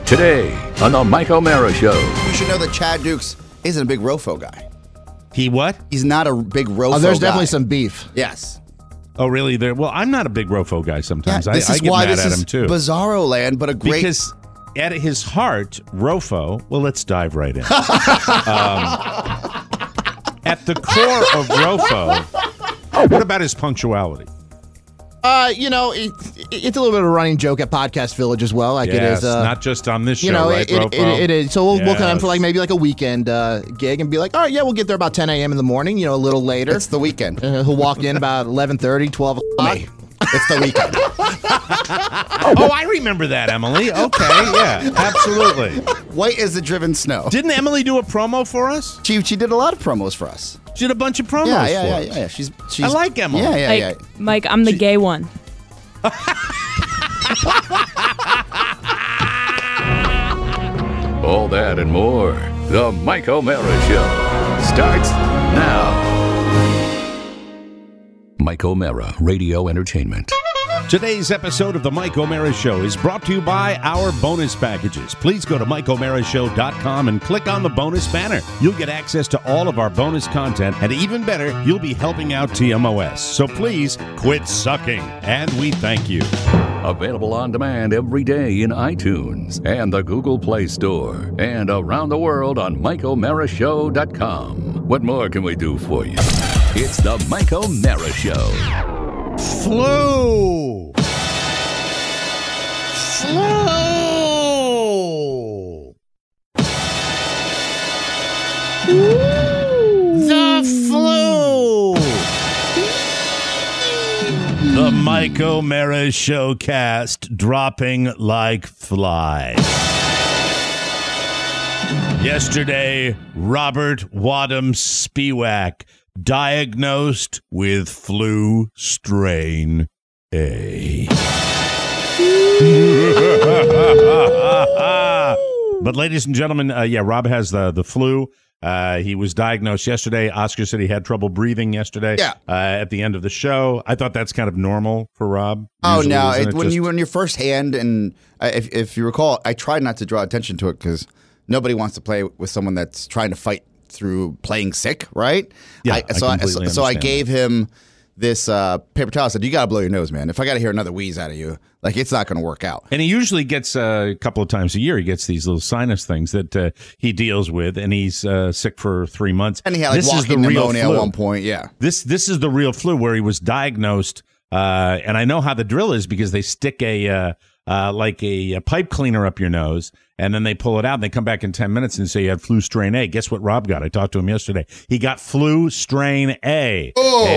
Today on the Mike O'Mara Show. You should know that Chad Dukes isn't a big Rofo guy. He what? He's not a big Rofo guy. There's definitely some beef. Yes. Oh, really? Well, I'm not a big Rofo guy sometimes. Yeah, I get mad at him, too. Bizarro land, but a great... Because at his heart, Rofo... Well, let's dive right in. At the core of Rofo, what about his punctuality? It's a little bit of a running joke at Podcast Village as well. Like Yes, it is, not just on this show, right, it Rofo? is. So we'll come in for Yes. maybe a weekend gig and be like, all right, yeah, we'll get there about 10 a.m. in the morning, a little later. It's the weekend. He'll walk in about 11:30, 12 o'clock. Me. It's the weekend. Oh, I remember that, Emily. Okay, yeah, absolutely. White as the driven snow. Didn't Emily do a promo for us? She did a lot of promos for us. She did a bunch of promos for us. Yeah. She's I like Emily. Yeah. Mike, I'm the gay one. All that and more. The Mike O'Mara Show starts now. Mike O'Mara Radio Entertainment. Today's episode of the Mike O'Mara Show is brought to you by our bonus packages. Please go to MikeO'MaraShow.com and click on the bonus banner. You'll get access to all of our bonus content, and even better, you'll be helping out TMOS. So please quit sucking, and we thank you. Available on demand every day in iTunes and the Google Play Store and around the world on MikeO'MaraShow.com. What more can we do for you? It's the Mike O'Mara Show. Flu. The flu. The Mike O'Mara Showcast dropping like flies. Yesterday, Robert Wadham Spiewak diagnosed with flu strain A. But ladies and gentlemen, Rob has the flu. He was diagnosed yesterday. Oscar said he had trouble breathing yesterday. Yeah. At the end of the show, I thought that's kind of normal for Rob. Oh, Usually, no. isn't it When just- you're first hand, and if you recall, I tried not to draw attention to it because nobody wants to play with someone that's trying to fight through playing sick, right? Yeah, I So I understand gave him this paper towel. I said, you got to blow your nose, man. If I got to hear another wheeze out of you, it's not going to work out. And he usually gets a couple of times a year. He gets these little sinus things that he deals with, and he's sick for 3 months. And he had This is walking the real pneumonia flu. at one point, yeah. This is the real flu where he was diagnosed, and I know how the drill is because they stick a pipe cleaner up your nose, and then they pull it out, and they come back in 10 minutes and say you had flu strain A. Guess what Rob got? I talked to him yesterday. He got flu strain A.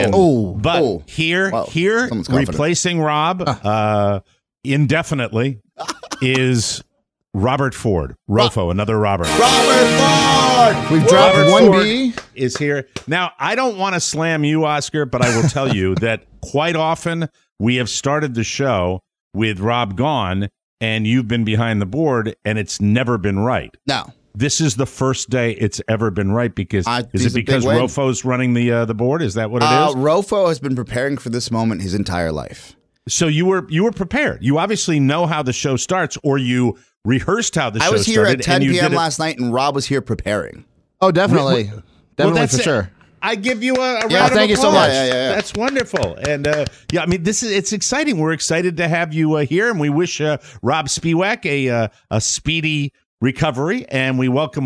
Here, someone's confident. replacing Rob indefinitely is Robert Ford. Rofo, another Robert. Robert Ford! We've dropped Robert one Ford B. is here. Now, I don't want to slam you, Oscar, but I will tell you that quite often we have started the show with Rob gone, and you've been behind the board, and it's never been right. No. This is the first day it's ever been right because is he's it a big because win. Rofo's running the board? Is that what it is? Rofo has been preparing for this moment his entire life. So you were prepared. You obviously know how the show starts, or you rehearsed how the show I was here started. at 10 and you p.m. did it- last night, and Rob was here preparing. Oh, definitely. Well, Definitely that's for it. sure. I give you a round Yeah, of thank you so applause. much. Yeah. That's wonderful. And I mean, it's exciting. We're excited to have you here, and we wish Rob Spiewak a speedy recovery, and we welcome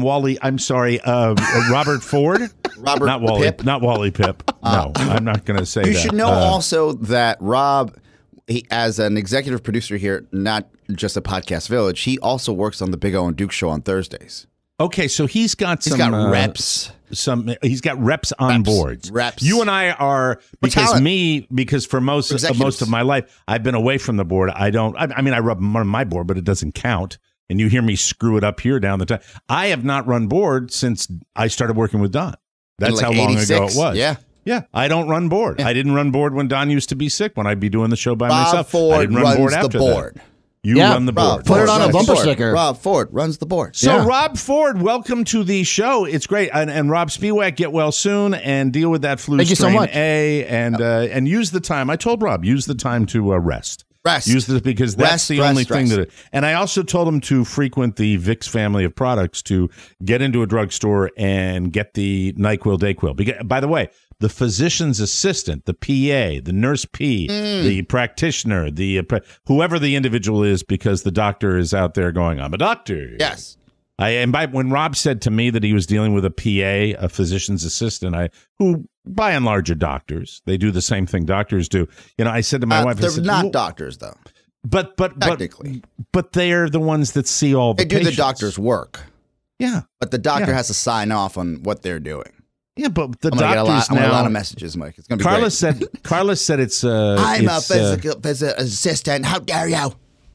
Robert Ford. Robert Not Wally Pip. Not Wally Pip. No, I'm not going to say that. You should know also that Rob, as an executive producer here, not just at Podcast Village, he also works on the Big O and Duke show on Thursdays. Okay, so he's got He's some got reps. He's got reps on boards. Reps. You and I are because for most executives. of my life I've been away from the board. I mean I rub on my board, but it doesn't count. And you hear me screw it up here down the time. I have not run board since I started working with Don. That's like how long 86. ago it was. Yeah. Yeah, I don't run board. Yeah. I didn't run board when Don used to be sick, when I'd be doing the show by Bob myself. Ford I didn't run runs board the after board. that. You Yeah, run the Rob board. Put it Ford on a runs bumper the board. sticker. Rob Ford runs the board. So, Yeah. Rob Ford, welcome to the show. It's great. And Rob Spiewak, get well soon and deal with that flu Thank you so strain much. A and use the time. I told Rob, use the time to rest. Rest. Use this because that's Rest, the rest, only thing rest. that. And I also told him to frequent the Vicks family of products, to get into a drugstore and get the NyQuil, DayQuil. Because, by the way, the physician's assistant, the PA, the nurse P, the practitioner, the whoever the individual is, because the doctor is out there going, "I'm a doctor." Yes. When Rob said to me that he was dealing with a PA, a physician's assistant, who by and large are doctors, they do the same thing doctors do. I said to my wife, They're I said, not doctors, though. but Technically. but they're the ones that see all the They do patients. the doctor's work, Yeah, but the doctor Yeah. has to sign off on what they're doing. yeah, but the I'm gonna doctors get a lot now. of messages, Mike. It's gonna be Carlos great. said it's. I'm a it's, physical assistant. How dare you?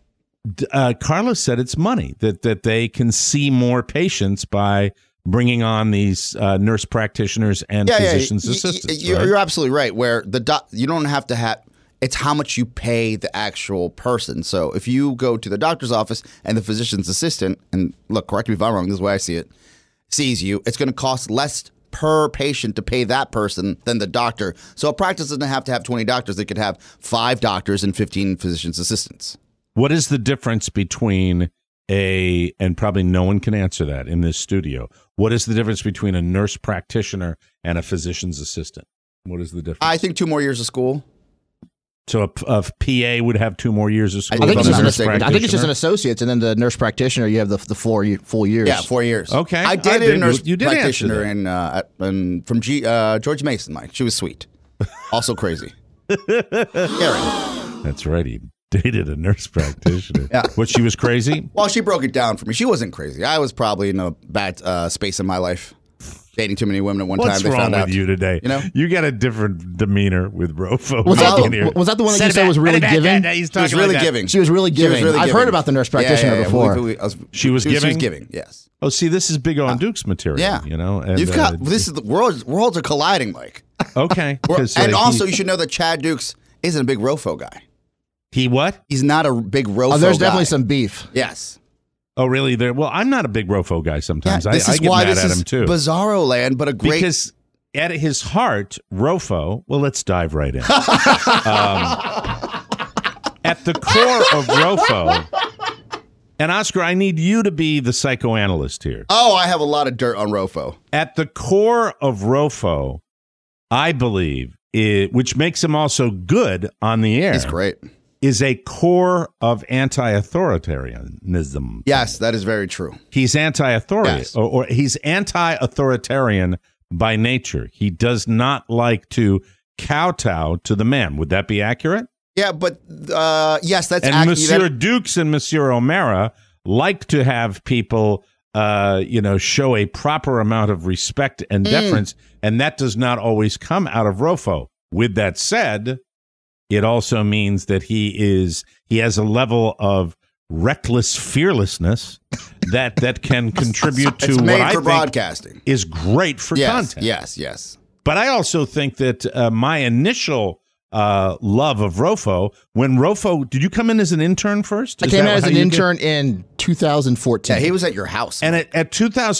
Carlos said it's money that they can see more patients by bringing on these nurse practitioners and physicians assistants. You're absolutely right. Where you don't have to have. It's how much you pay the actual person. So if you go to the doctor's office and the physician's assistant, and look, correct me if I'm wrong, this is the way I see it, sees you, it's going to cost less per patient to pay that person than the doctor. So a practice doesn't have to have 20 doctors. They could have 5 doctors and 15 physician's assistants. What is the difference between and probably no one can answer that in this studio, what is the difference between a nurse practitioner and a physician's assistant? What is the difference? I think 2 more years of school. So a PA would have 2 more years of school. I think than a it's nurse I think it's just an practitioner? associate's, and then the nurse practitioner, you have the full years. Yeah, 4 years. Okay. I I dated did- a nurse you did answer practitioner from George Mason, Mike. She was sweet. Also crazy. Karen. That's right. He dated a nurse practitioner. Yeah. What, she was crazy? Well, she broke it down for me. She wasn't crazy. I was probably in a bad space in my life, dating too many women at one What's time. They wrong found with out. you today? You know? You got a different demeanor with Rofo. Was walking here. that the one that you said was really giving? He's She was talking really like that. giving. She was really giving. I've giving. heard about the nurse practitioner before. She was She giving? was giving, yes. Oh, see, this is Big on Duke's material. Yeah. And, You've got, this is the worlds are colliding, Mike. okay. 'Cause, And also, he- you should know that Chad Dukes isn't a big Rofo guy. he what? He's not a big Rofo Oh, there's guy. definitely some beef. Yes. Oh, really? Well, I'm not a big Rofo guy sometimes. Yeah, this I is get why mad this at is him too. Bizarro land, but a great. Because at his heart, Rofo, well, let's dive right in. At the core of Rofo, and Oscar, I need you to be the psychoanalyst here. Oh, I have a lot of dirt on Rofo. At the core of Rofo, I believe, which makes him also good on the air, He's great. is a core of anti-authoritarianism. Yes, that is very true. He's anti-authoritarian, Yes. or he's anti-authoritarian by nature. He does not like to kowtow to the man. Would that be accurate? Yeah, but yes, that's And accurate. Monsieur Dukes and Monsieur O'Mara like to have people, show a proper amount of respect and deference, and that does not always come out of Rofo. With that said, it also means that he has a level of reckless fearlessness that can contribute to It's what made I for think broadcasting. is great for Yes, content. yes. But I also think that my initial love of Rofo, when Rofo, did you come in as an intern first? I Is came in that as how an you intern in 2014. Yeah, he was at your house. And at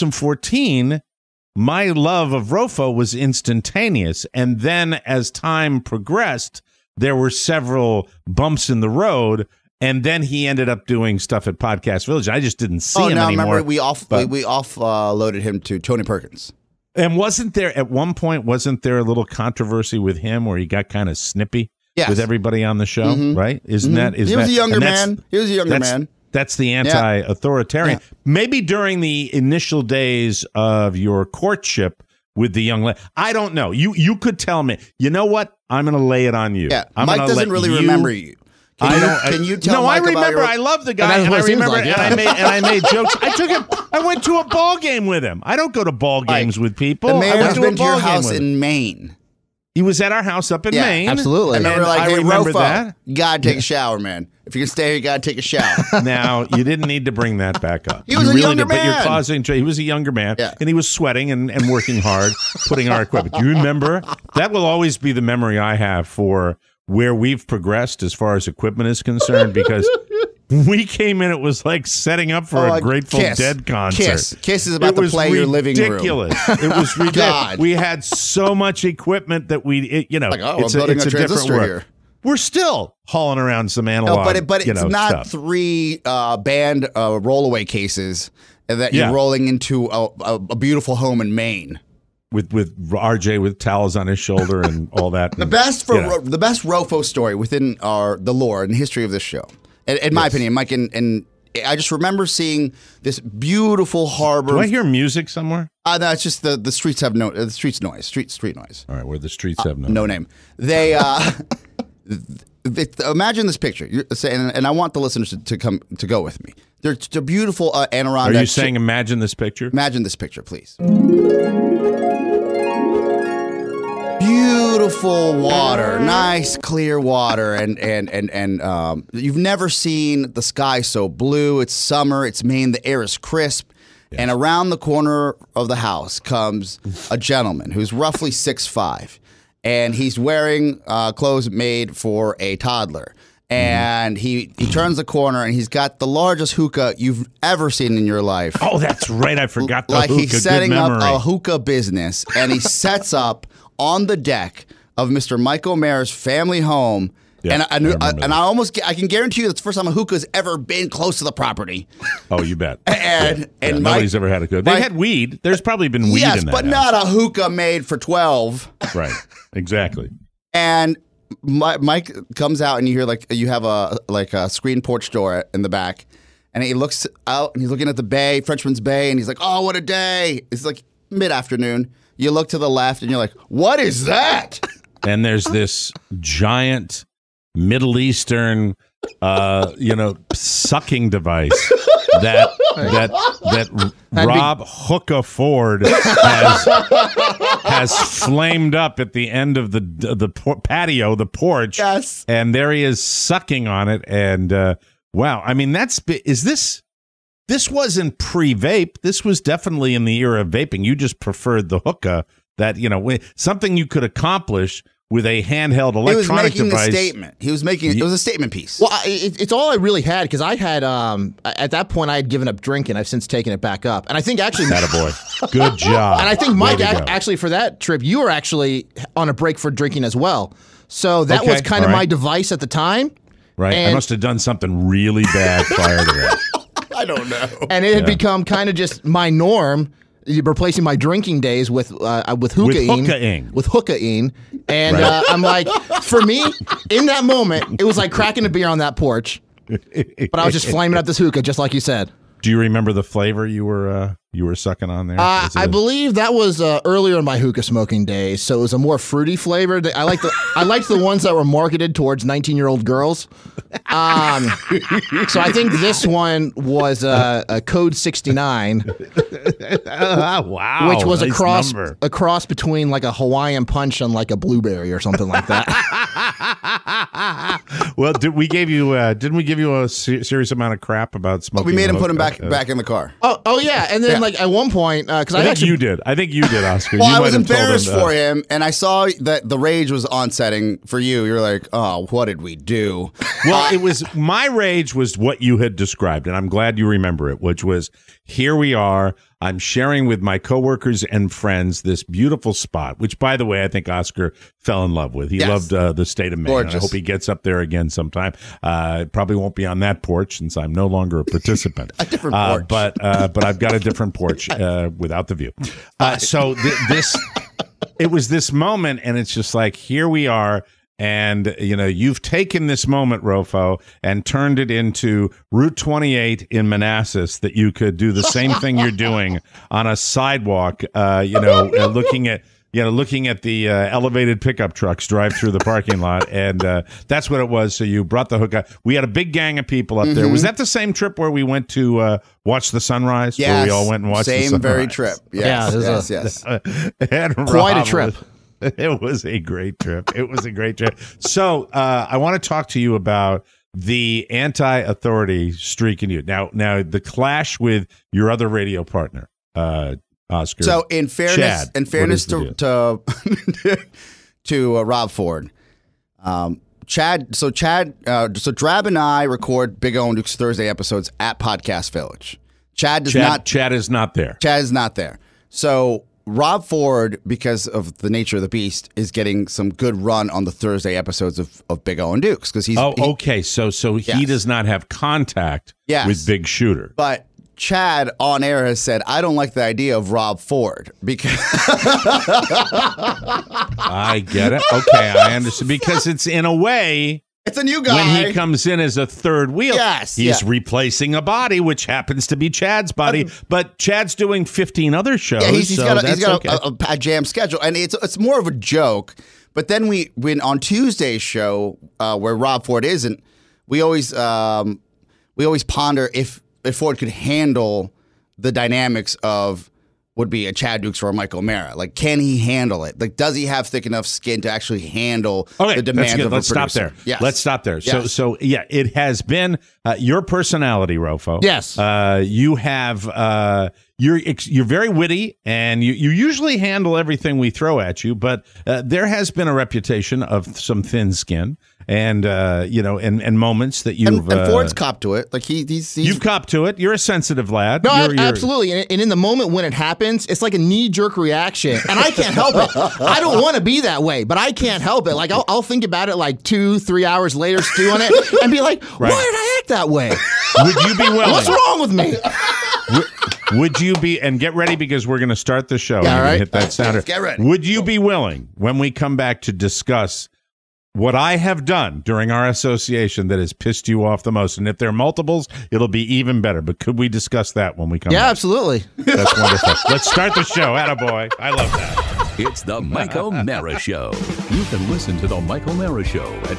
2014, my love of Rofo was instantaneous. And then as time progressed, there were several bumps in the road. And then he ended up doing stuff at Podcast Village. I just didn't see him anymore. Remember we offloaded him to Tony Perkins. And wasn't there a little controversy with him where he got kind of snippy Yes. with everybody on the show, right? Isn't that? He was a younger man. He was a younger man. That's the anti-authoritarian. Yeah. Maybe during the initial days of your courtship with the young lady. I don't know. You could tell me. You know what? I'm going to lay it on you. Yeah, I'm Mike gonna doesn't let really remember you. Can you tell No, Mike I remember. about your... I love the And guy, that's and what I it seems remember, like, yeah. and I made jokes. I went to a ball game with him. I don't go to ball games with people. The I mayor went has to a been to your ball game house with him. in Maine. He was at our house up in Yeah, Maine. absolutely. I remember, And like, hey, remember Rofo, that. you gotta take a shower, man. If you can stay here, you gotta take a shower. Now, you didn't need to bring that back up. He was You a younger But you're man. causing. He was a younger man, Yeah. and he was sweating and working hard, putting our equipment. Do you remember? That will always be the memory I have for where we've progressed as far as equipment is concerned, because we came in, it was like setting up for a Grateful Kiss. Dead concert. Kiss is about It to was play your living room. ridiculous. It was ridiculous. God. We had so much equipment that Like, oh, it's I'm building it's a different transistor work. here. we're still hauling around some No, analog. but it's not stuff. 3 band rollaway cases that you're rolling into a beautiful home in Maine. with RJ with towels on his shoulder and all that. The best the best Rofo story within the lore and history of this show, in my opinion, Mike. And I just remember seeing this beautiful harbor. Do I hear music somewhere? No, it's just the streets have the streets noise, street noise. All right, where the streets have No name. They imagine this picture, and I want the listeners to go with me. They're beautiful Adirondack. Are you saying imagine this picture? Imagine this picture, please. Beautiful water, nice clear water, and you've never seen the sky so blue. It's summer. It's Maine. The air is crisp. And around the corner of the house comes a gentleman who's roughly 6'5", and he's wearing clothes made for a toddler. And he turns the corner, and he's got the largest hookah you've ever seen in your life. Oh, that's right. I forgot the like hookah. He's setting Good up memory. a hookah business, and he sets up on the deck of Mr. Mike O'Meara's family home. Yeah, I can guarantee you that's the first time a hookah's ever been close to the property. Oh, you bet. And nobody's ever had a hookah. They had weed. There's probably been weed yes, in that but house. not a hookah made for 12. Right. Exactly. And Mike comes out, and you hear you have a screen porch door in the back, and he looks out, and he's looking at the bay, Frenchman's Bay, and he's like, "Oh, what a day!" It's like mid-afternoon. You look to the left, and you're like, "What is that?" And there's this giant Middle Eastern, sucking device that Rob Hookah Ford has flamed up at the end of the patio, the porch. Yes. And there he is sucking on it. And wow, I mean, this wasn't pre-vape. This was definitely in the era of vaping. You just preferred the hookah, that something you could accomplish with a handheld electronic device. He was making a statement. It was a statement piece. Well, it's all I really had, because I had at that point I had given up drinking. I've since taken it back up, and I think actually, attaboy. Good job. and I think Mike Way to go. actually for that trip you were actually on a break for drinking as well. So that was kind of my device at the time. Right. And I must have done something really bad prior to that. I don't know. And it had become kind of just my norm, replacing my drinking days with hookah-ing. With hookah-ing. And I'm like, for me, in that moment, it was like cracking a beer on that porch. But I was just flaming up this hookah, just like you said. Do you remember the flavor you were sucking on there? I believe that was earlier in my hookah smoking days, so it was a more fruity flavor. I liked the ones that were marketed towards 19-year-old girls. So I think this one was a Code 69, wow, which was nice a cross between like a Hawaiian Punch and like a blueberry or something like that. Well, didn't we give you a serious amount of crap about smoking? We made him put him hookah? back in the car. Oh yeah, and then like at one point, because I think you did, Oscar. Well, You I might was have told embarrassed him, for him, and I saw that the rage was onsetting for you. You're like, "Oh, what did we do?" Well, it was my rage was what you had described, and I'm glad you remember it, which was, here we are. I'm sharing with my coworkers and friends this beautiful spot, which, by the way, I think Oscar fell in love with. He loved the state of Maine. Gorgeous. I hope he gets up there again sometime. It probably won't be on that porch since I'm no longer a participant. A different porch. But I've got a different porch without the view. So it was this moment, and it's just like, here we are. And, you've taken this moment, Rofo, and turned it into Route 28 in Manassas, that you could do the same thing you're doing on a sidewalk, looking at the elevated pickup trucks drive through the parking lot. And that's what it was. So you brought the hookah. We had a big gang of people up there. Was that the same trip where we went to watch the sunrise? Yes. Where we all went and watched the sunrise? Same very trip. Yes, Yeah, yes. And Quite a Rob trip. It was a great trip. So I want to talk to you about the anti-authority streak in you. Now the clash with your other radio partner, Oscar. So in fairness, Chad, to Rob Ford, Chad. So Drab and I record Big O and Duke's Thursday episodes at Podcast Village. Chad is not there. Chad is not there. So Rob Ford, because of the nature of the beast, is getting some good run on the Thursday episodes of Big O and Dukes because he's. Oh, okay. So he does not have contact with Big Shooter. But Chad on air has said, I don't like the idea of Rob Ford because. I get it. Okay, I understand. Because it's in a way. It's a new guy. When he comes in as a third wheel, he's replacing a body, which happens to be Chad's body. But Chad's doing 15 other shows. Yeah, he's got a jam schedule, and it's more of a joke. But then when on Tuesday's show, where Rob Ford isn't, we always ponder if Ford could handle the dynamics of would be a Chad Dukes or a Mike O'Mara. Like, can he handle it? Like, does he have thick enough skin to actually handle the demands of a producer? Let's stop there. Yes. Let's stop there. Yes. So it has been your personality, Rofo. Yes. You have you're very witty, and you usually handle everything we throw at you. But there has been a reputation of some thin skin. And and moments that you've and Ford's copped to it. Like he's you've copped to it. You're a sensitive lad. No, absolutely. And in the moment when it happens, it's like a knee-jerk reaction, and I can't help it. I don't want to be that way, but I can't help it. Like I'll think about it like 2-3 hours later, stew on it, and be like, why did I act that way? Would you be willing? What's wrong with me? Would you be, and get ready because we're going to start the show. Yeah, all right. Hit that sounder. Get ready. Would you be willing when we come back to discuss what I have done during our association that has pissed you off the most? And if there are multiples, it'll be even better. But could we discuss that when we come back? Yeah, absolutely. That's wonderful. Let's start the show. Attaboy. I love that. It's the Mike O'Mara Show. You can listen to the Mike O'Mara Show at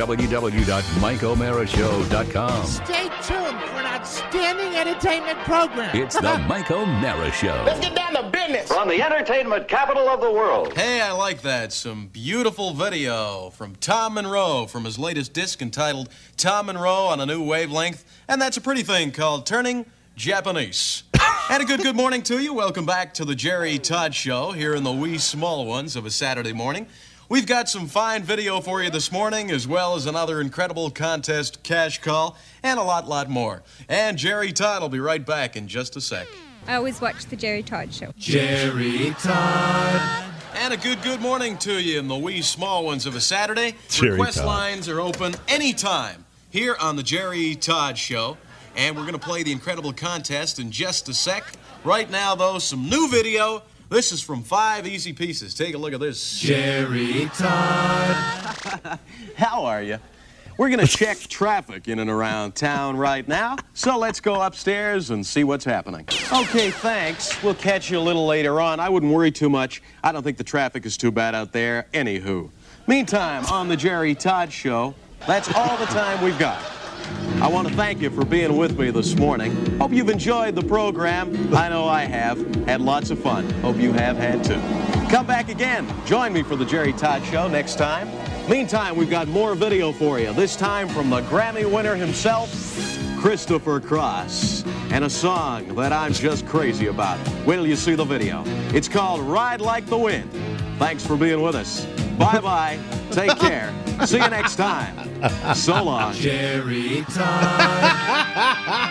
www.mikeomarashow.com. Stay tuned for an outstanding entertainment program. It's the Mike O'Mara Show. Let's get down to business. From the entertainment capital of the world. Hey, I like that. Some beautiful video from Tom Monroe from his latest disc entitled Tom Monroe on a New Wavelength. And that's a pretty thing called Turning Japanese. And a good morning to you. Welcome back to the Jerry Todd Show here in the wee small ones of a Saturday morning. We've got some fine video for you this morning, as well as another incredible contest cash call, and a lot more. And Jerry Todd will be right back in just a sec. I always watch the Jerry Todd Show. Jerry Todd. And a good morning to you in the wee small ones of a Saturday. Jerry Request Todd. lines are open anytime here on the Jerry Todd Show. And we're going to play the incredible contest in just a sec. Right now, though, some new video. This is from 5 Easy Pieces. Take a look at this. Jerry Todd. How are you? We're going to check traffic in and around town right now. So let's go upstairs and see what's happening. Okay, thanks. We'll catch you a little later on. I wouldn't worry too much. I don't think the traffic is too bad out there. Anywho. Meantime, on the Jerry Todd Show, that's all the time we've got. I want to thank you for being with me this morning. Hope you've enjoyed the program. I know I have. Had lots of fun. Hope you have had too. Come back again. Join me for the Jerry Todd Show next time. Meantime, we've got more video for you. This time from the Grammy winner himself, Christopher Cross. And a song that I'm just crazy about. Wait till you see the video. It's called Ride Like the Wind. Thanks for being with us. Bye-bye. Take care. See you next time. So long. Jerry Todd.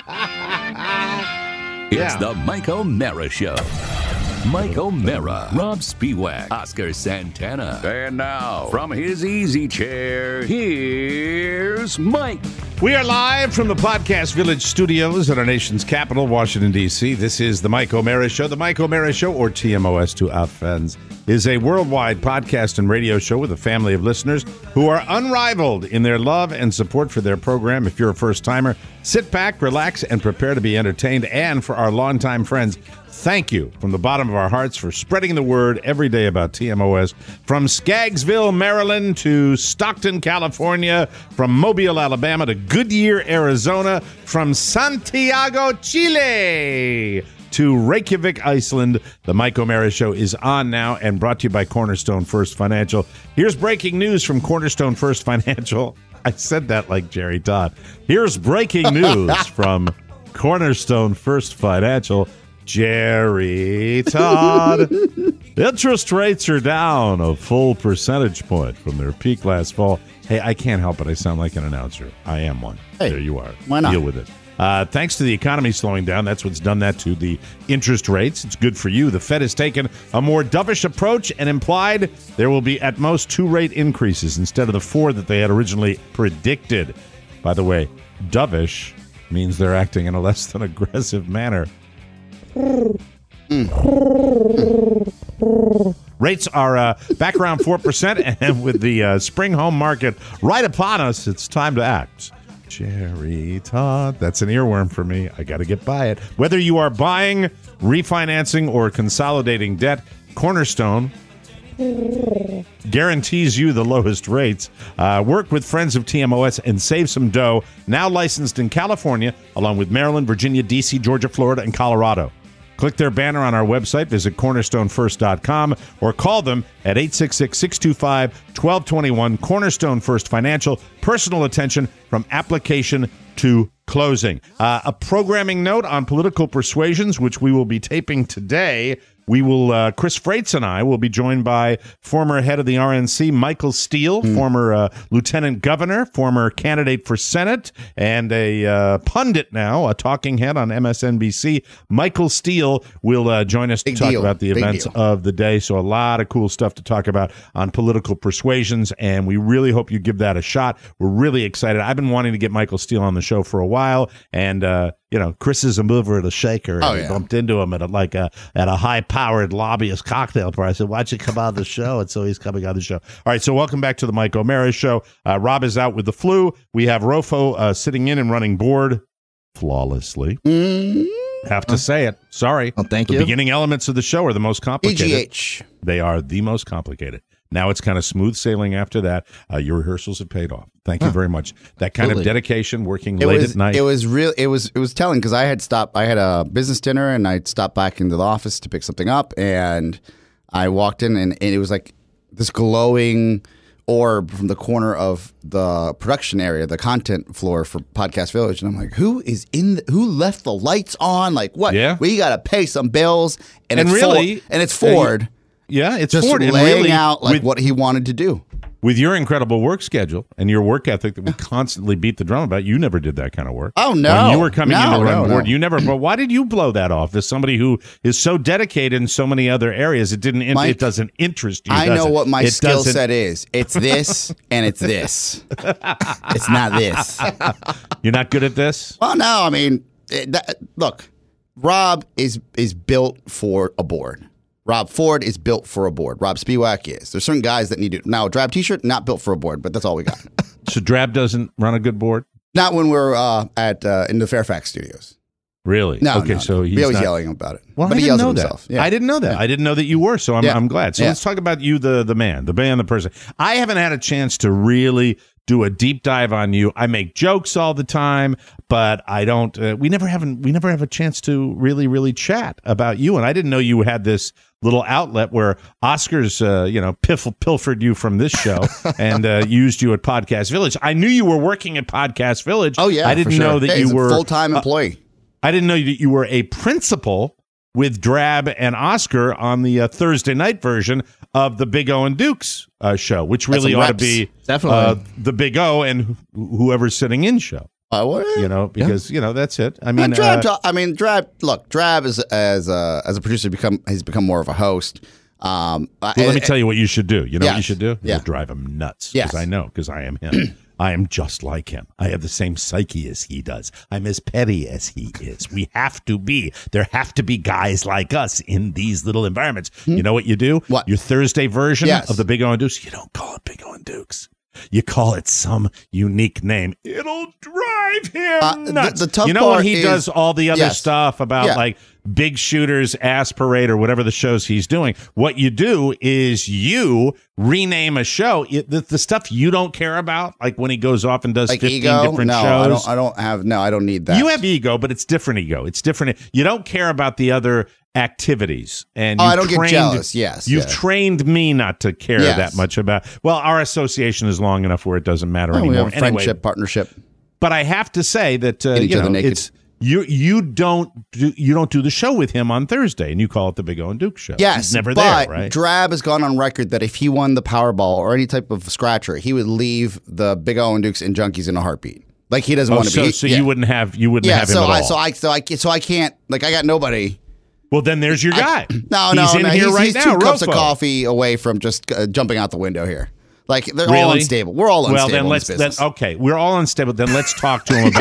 It's the Mike O'Mara Show. Mike O'Mara, Rob Spiewak, Oscar Santana. And now, from his easy chair, here's Mike. We are live from the Podcast Village studios at our nation's capital, Washington, D.C. This is the Mike O'Mara Show. The Mike O'Mara Show, or TMOS to our fans, is a worldwide podcast and radio show with a family of listeners who are unrivaled in their love and support for their program. If you're a first-timer, sit back, relax, and prepare to be entertained. And for our longtime friends, thank you from the bottom of our hearts for spreading the word every day about TMOS. From Skaggsville, Maryland to Stockton, California, from Mobile, Alabama to Goodyear, Arizona, from Santiago, Chile to Reykjavik, Iceland. The Mike O'Mara Show is on now and brought to you by Cornerstone First Financial. Here's breaking news from Cornerstone First Financial. I said that like Jerry Todd. Here's breaking news from Cornerstone First Financial. Jerry Todd. Interest rates are down a full percentage point from their peak last fall. Hey, I can't help it. I sound like an announcer. I am one. Hey, there you are. Why not? Deal with it. Thanks to the economy slowing down, that's what's done that to the interest rates. It's good for you. The Fed has taken a more dovish approach and implied there will be at most 2 rate increases instead of the 4 that they had originally predicted. By the way, dovish means they're acting in a less than aggressive manner. Rates are back around 4%, and with the spring home market right upon us, it's time to act. Jerry Todd, that's an earworm for me. I got to get by it. Whether you are buying, refinancing, or consolidating debt, Cornerstone guarantees you the lowest rates. Work with friends of TMOS and save some dough. Now licensed in California, along with Maryland, Virginia, D.C., Georgia, Florida, and Colorado. Click their banner on our website, visit cornerstonefirst.com, or call them at 866-625-1221. Cornerstone First Financial, personal attention from application to closing. A programming note on political persuasions, which we will be taping today. We will, Chris Freitz and I will be joined by former head of the RNC, Michael Steele, former lieutenant governor, former candidate for Senate, and a pundit now, a talking head on MSNBC. Michael Steele will join us to talk about the events of the day. So a lot of cool stuff to talk about on political persuasions, and we really hope you give that a shot. We're really excited. I've been wanting to get Michael Steele on the show for a while, and Chris is a mover and a shaker. And we bumped into him at a high-powered lobbyist cocktail party. I said, "Why'd you come on the show?" And so he's coming on the show. All right, so welcome back to the Mike O'Mara Show. Rob is out with the flu. We have Rofo sitting in and running board flawlessly. Have to say it. Sorry. Well, thank you. The beginning elements of the show are the most complicated. EGH. They are the most complicated. Now it's kind of smooth sailing after that. Your rehearsals have paid off. Thank you very much. That kind of dedication, working late at night. It was telling because I had a business dinner and I'd stopped back into the office to pick something up, and I walked in and it was like this glowing orb from the corner of the production area, the content floor for Podcast Village, and I'm like, who left the lights on? Like, what? Yeah. We got to pay some bills, and it's Ford. Yeah, it's just Ford. laying out what he wanted to do. With your incredible work schedule and your work ethic that we constantly beat the drum about, you never did that kind of work. Oh, no. When you were coming in to run board, no. you never. But why did you blow that off? As somebody who is so dedicated in so many other areas, it doesn't interest you. I know what my skill set is. It's this and it's this. It's not this. You're not good at this? Well, no. I mean, look, Rob is built for a board. Rob Ford is built for a board. Rob Spiewak is. There's certain guys that need to. Now, a Drab T-shirt, not built for a board, but that's all we got. So Drab doesn't run a good board? Not when we're in the Fairfax studios. Really? No. Okay, no, so he's we always not yelling about it. Well, but I he didn't yells know at that. himself. Yeah. I didn't know that. Yeah. I didn't know that you were. So I'm glad. So Yeah. let's talk about you, the man, the person. I haven't had a chance to really do a deep dive on you. I make jokes all the time, but I don't. We never have a chance to really chat about you. And I didn't know you had this little outlet where Oscar's, pilfered you from this show and used you at Podcast Village. I knew you were working at Podcast Village. Oh yeah, I didn't know that you were a full-time employee. I didn't know that you were a principal with Drab and Oscar on the Thursday night version of the Big O and Dukes show, which really ought to be definitely the Big O and whoever's sitting in show. Because that's it. I mean, Drab. Look, Drab is as a producer has become more of a host. Let me tell you what you should do. You know what you should do? Yeah. You'll drive him nuts. Yes. Because I am him. I am just like him. I have the same psyche as he does. I'm as petty as he is. We have to be. There have to be guys like us in these little environments. You know what you do? What? Your Thursday version Yes. of the Big O and Dukes, you don't call it Big O and Dukes. You call it some unique name. It'll drive him nuts. The tough you know when part he is- does all the other Yes. stuff about Yeah. like Big Shooter's Ass Parade or whatever the shows he's doing. What you do is you rename a show. The stuff you don't care about, like when he goes off and does Like 15 ego? different No, shows. I don't need that. You have ego, but it's different ego. It's different. You don't care about the other activities. And I don't get jealous. Yes. You've trained me not to care Yes. that much about. Well, our association is long enough where it doesn't matter We anymore. have a friendship, partnership. But I have to say that Get each other naked. it's you don't do the show with him on Thursday, and you call it the Big O and Duke show. Yes, He's never but there, right? Drab has gone on record that if he won the Powerball or any type of scratcher, he would leave the Big O and Dukes and Junkies in a heartbeat. Like he doesn't want to be. So you wouldn't have him at all. So I can't. Like I got nobody. Well, then there's your guy. He's 2 now, cups of Rofo. coffee away from just jumping out the window here. Like they're Really? all unstable. We're all unstable. Well, then in this business. okay, we're all unstable. Then let's talk to him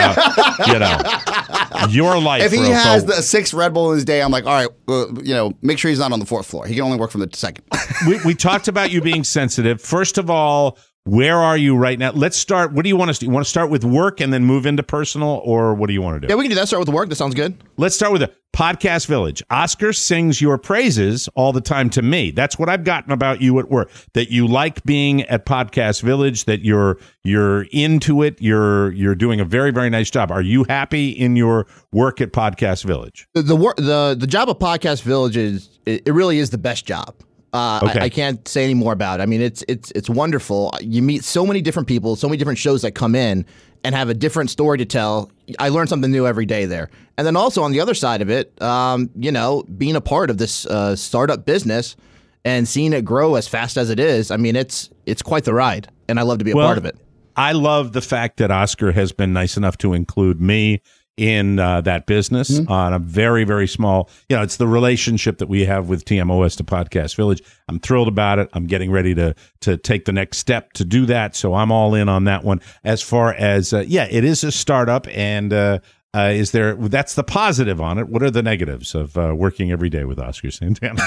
about your life. If he Rofo. has the 6 Red Bull in his day, I'm like, all right, make sure he's not on the 4th floor. He can only work from the 2nd. we talked about you being sensitive. First of all, where are you right now? Let's start. What do you want us to do? You want to start with work and then move into personal, or what do you want to do? Yeah, we can do that. Start with work. That sounds good. Let's start with the Podcast Village. Oscar sings your praises all the time to me. That's what I've gotten about you at work. That you like being at Podcast Village. That you're into it. You're doing a very, very nice job. Are you happy in your work at Podcast Village? The job of Podcast Village it really is the best job. Okay. I can't say any more about it. I mean, it's wonderful. You meet so many different people, so many different shows that come in and have a different story to tell. I learn something new every day there. And then also on the other side of it, being a part of this startup business and seeing it grow as fast as it is, I mean, it's quite the ride, and I love to be a part of it. I love the fact that Oscar has been nice enough to include me in that business on a very, very small, it's the relationship that we have with TMOS to Podcast Village. I'm thrilled about it. I'm getting ready to take the next step to do that. So I'm all in on that one. As far as, it is a startup, and that's the positive on it. What are the negatives of working every day with Oscar Santana?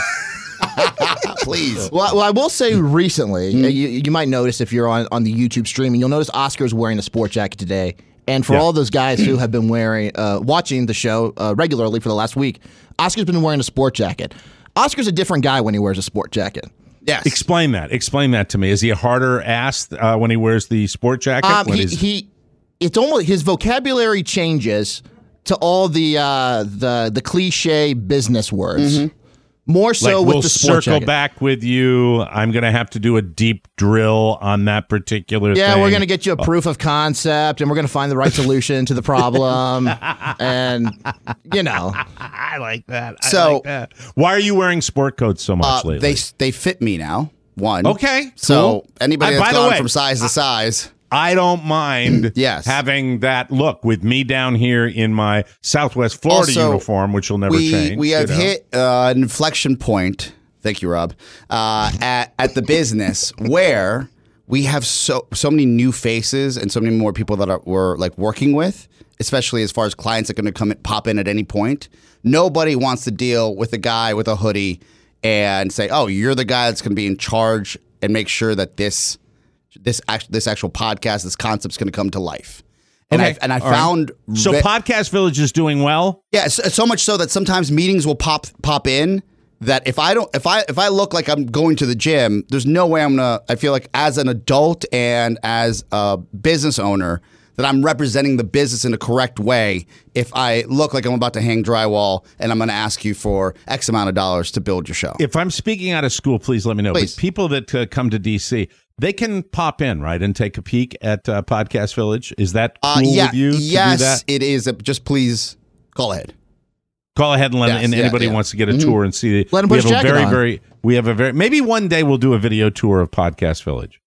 Please. Well, I will say recently, you might notice if you're on the YouTube streaming, you'll notice Oscar's wearing a sport jacket today. And for all those guys who have been watching the show regularly for the last week, Oscar's been wearing a sport jacket. Oscar's a different guy when he wears a sport jacket. Yes. Explain that to me. Is he a harder ass when he wears the sport jacket? It's almost his vocabulary changes to all the cliche business words. More so with we'll the sport circle jacket. back with you. I'm going to have to do a deep drill on that particular thing. Yeah, we're going to get you a proof of concept, and we're going to find the right solution to the problem. And, I like that. Why are you wearing sport coats so much lately? They fit me now. One. Okay. So cool. anybody that's gone from size to size. I don't mind yes. having that look with me down here in my Southwest Florida uniform, which will never change. We have hit an inflection point, thank you, Rob, at the business where we have so many new faces and so many more people that we're like working with, especially as far as clients that are going to pop in at any point. Nobody wants to deal with a guy with a hoodie and say, oh, you're the guy that's going to be in charge and make sure that this actual podcast, this concept's going to come to life. And okay. I found so Podcast Village is doing well. Yeah, so much so that sometimes meetings will pop in. That if I look like I'm going to the gym, there's no way I feel like as an adult and as a business owner that I'm representing the business in a correct way if I look like I'm about to hang drywall and I'm going to ask you for X amount of dollars to build your show. If I'm speaking out of school, please let me know. Please. But people that come to DC, they can pop in, right, and take a peek at Podcast Village. Is that cool with you? Yes, do that? It is. Just please call ahead. Call ahead and let anybody who wants to get a tour and see. Let them put his jacket on. We have a very maybe one day we'll do a video tour of Podcast Village.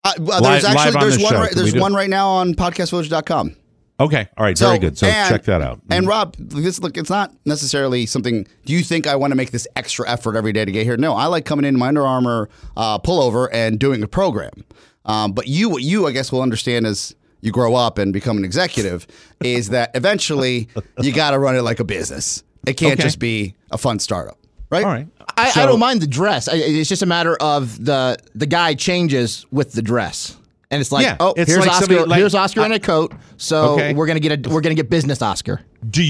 There's one right now on podcastvillage.com. Okay, all right, very good. So check that out. And Rob, it's not necessarily something. Do you think I want to make this extra effort every day to get here? No, I like coming in my Under Armour pullover and doing a program. But what you I guess will understand as you grow up and become an executive is that eventually you got to run it like a business. It can't just be a fun startup, right? All right. I don't mind the dress. It's just a matter of the guy changes with the dress. And it's like, here's Oscar in a coat. So we're gonna get business Oscar. Do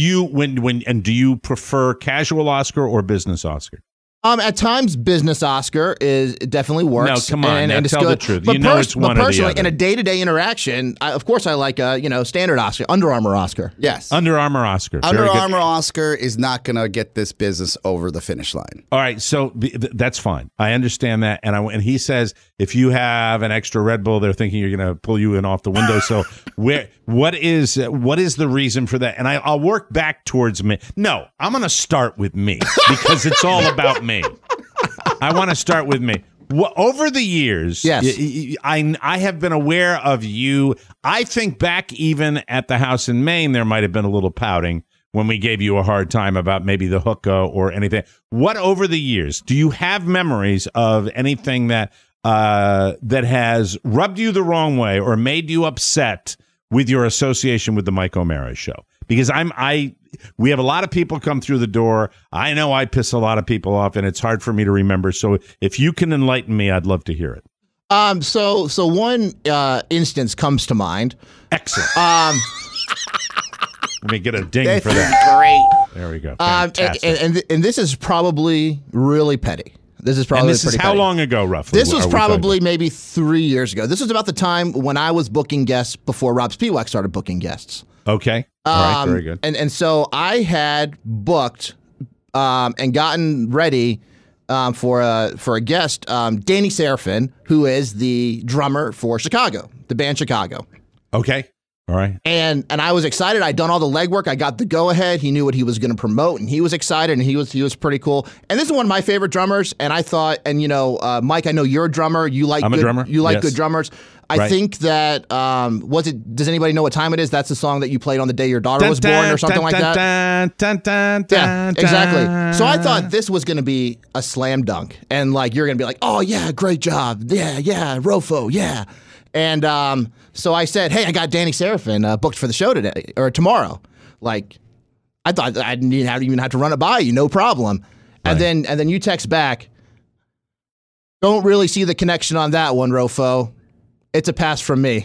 you prefer casual Oscar or business Oscar? At times, business Oscar definitely works. No, come on, and tell the truth. But it's one or the personally, other. in a day-to-day interaction, of course, I like standard Oscar, Under Armour Oscar. Yes, Under Armour Oscar. Under Armour Oscar is not going to get this business over the finish line. All right, so that's fine. I understand that, and he says if you have an extra Red Bull, they're thinking you're going to pull you in off the window. So what is the reason for that? And I'll work back towards me. No, I'm going to start with me because it's all about me. I want to start with me. Over the years, yes. I have been aware of you. I think back even at the house in Maine, there might have been a little pouting when we gave you a hard time about maybe the hookah or anything. What over the years, do you have memories of anything that has rubbed you the wrong way or made you upset with your association with the Mike O'Meara Show? Because we have a lot of people come through the door. I know I piss a lot of people off, and it's hard for me to remember. So if you can enlighten me, I'd love to hear it. So one instance comes to mind. Excellent. Let me get a ding for that. Great. There we go. Fantastic. And this is probably really petty. This is probably this is how petty. Long ago, roughly? This was probably maybe 3 years ago. This was about the time when I was booking guests before Rob Spiewak started booking guests. Okay. All right. Very good. And so I had booked and gotten ready for a guest, Danny Serafin, who is the drummer for Chicago, the band Chicago. Okay. All right. And I was excited. I'd done all the legwork. I got the go-ahead. He knew what he was going to promote, and he was excited, and he was pretty cool. And this is one of my favorite drummers, and I thought, and Mike, I know you're a drummer. I'm a drummer. You like Yes. good drummers. I think that, does anybody know what time it is? That's the song that you played on the day your daughter was born or something like that? Yeah, exactly. So I thought this was going to be a slam dunk. And you're going to be like, oh, yeah, great job. Yeah, Rofo, yeah. And so I said, hey, I got Danny Serafin booked for the show today or tomorrow. I thought I didn't even have to run it by you, no problem. Right. And then you text back, don't really see the connection on that one, Rofo. It's a pass from me.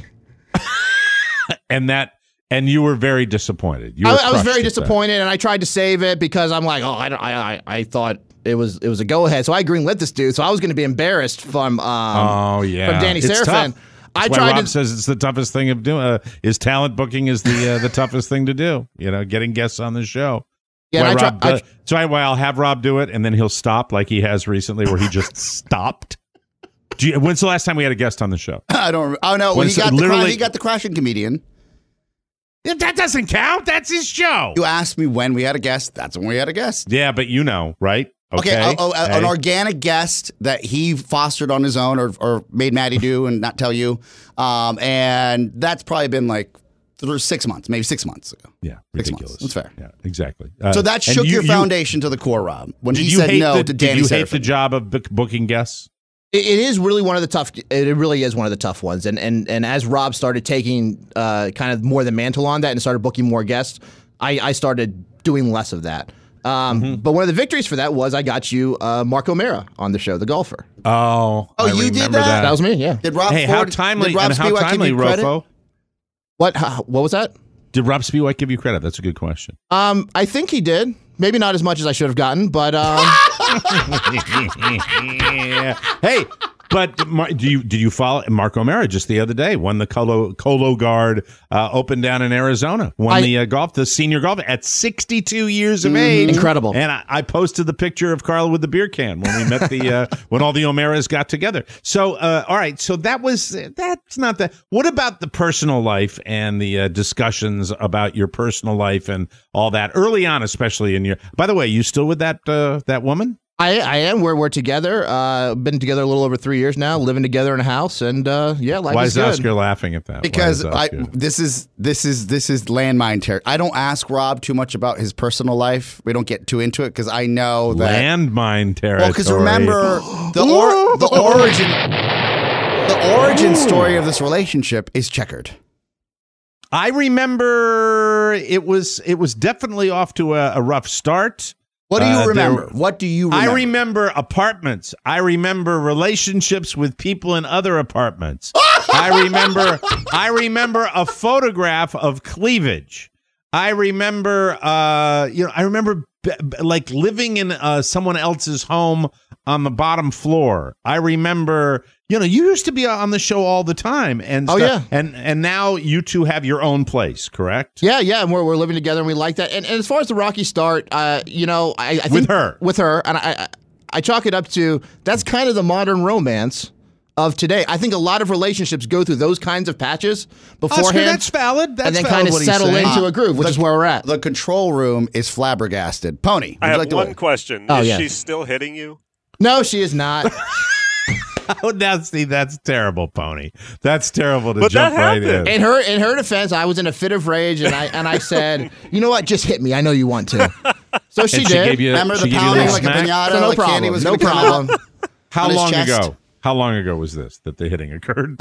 And you were very disappointed. I was very disappointed, and I tried to save it because I'm like, I thought it was a go ahead. So I greenlit this dude. So I was going to be embarrassed from Danny Serafin. That's why Rob says it's the toughest thing of doing. Is talent booking is the toughest thing to do. Getting guests on the show. Yeah, why I'll have Rob do it, and then he'll stop like he has recently, where he just stopped. When's the last time we had a guest on the show? I don't. Oh no, he got the crashing comedian. That doesn't count. That's his show. You asked me when we had a guest. That's when we had a guest. Yeah, but right? Okay. An organic guest that he fostered on his own or made Maddie do and not tell you. And that's probably been 6 months, maybe 6 months ago. Yeah, 6 ridiculous. months. That's fair. Yeah, exactly. So that shook your foundation to the core, Rob, when he said no to Danny Serafin. Did you hate the job of booking guests? It is really one of the tough. It really is one of the tough ones. And as Rob started taking kind of more the mantle on that and started booking more guests, I started doing less of that. But one of the victories for that was I got you Mark O'Meara on the show, the golfer. Oh, you did that? That was me. Yeah. Did Rob? How timely, Rofo? What was that? Did Rob Spiewak give you credit? That's a good question. I think he did. Maybe not as much as I should have gotten, but Hey, but did you follow Mark O'Meara just the other day? Won the Colo Guard Open down in Arizona. Won the senior golf at 62 years of age. Incredible. And I posted the picture of Carl with the beer can when we met when all the O'Mearas got together. So all right, so that's not that. What about the personal life and the discussions about your personal life and all that early on, especially in your? By the way, you still with that woman? I am. We're together. Been together a little over 3 years now. Living together in a house, and life is good. Why is Oscar laughing at that? Because this is landmine territory. I don't ask Rob too much about his personal life. We don't get too into it because I know that landmine territory. Well, because remember the origin story of this relationship is checkered. I remember it was definitely off to a rough start. What do you remember? What do you remember? I remember apartments. I remember relationships with people in other apartments. I remember a photograph of cleavage. I remember living in someone else's home on the bottom floor. I remember, you used to be on the show all the time, and and now you two have your own place, correct? Yeah, and we're living together, and we like that. And as far as the rocky start, I think with her, and I chalk it up to that's kind of the modern romance of today. I think a lot of relationships go through those kinds of patches beforehand. Oscar, that's valid. And then kind of settle into a groove, which is where we're at. The control room is flabbergasted. Pony, I have one question. Is she still hitting you? No, she is not. Oh, now see, that's terrible, Pony. That's terrible to jump right in. In her defense, I was in a fit of rage, and I said, "You know what? Just hit me. I know you want to." So she did. Remember the pounding like a pinata? So no like problem. Candy was No problem. How long ago? How long ago was this that the hitting occurred?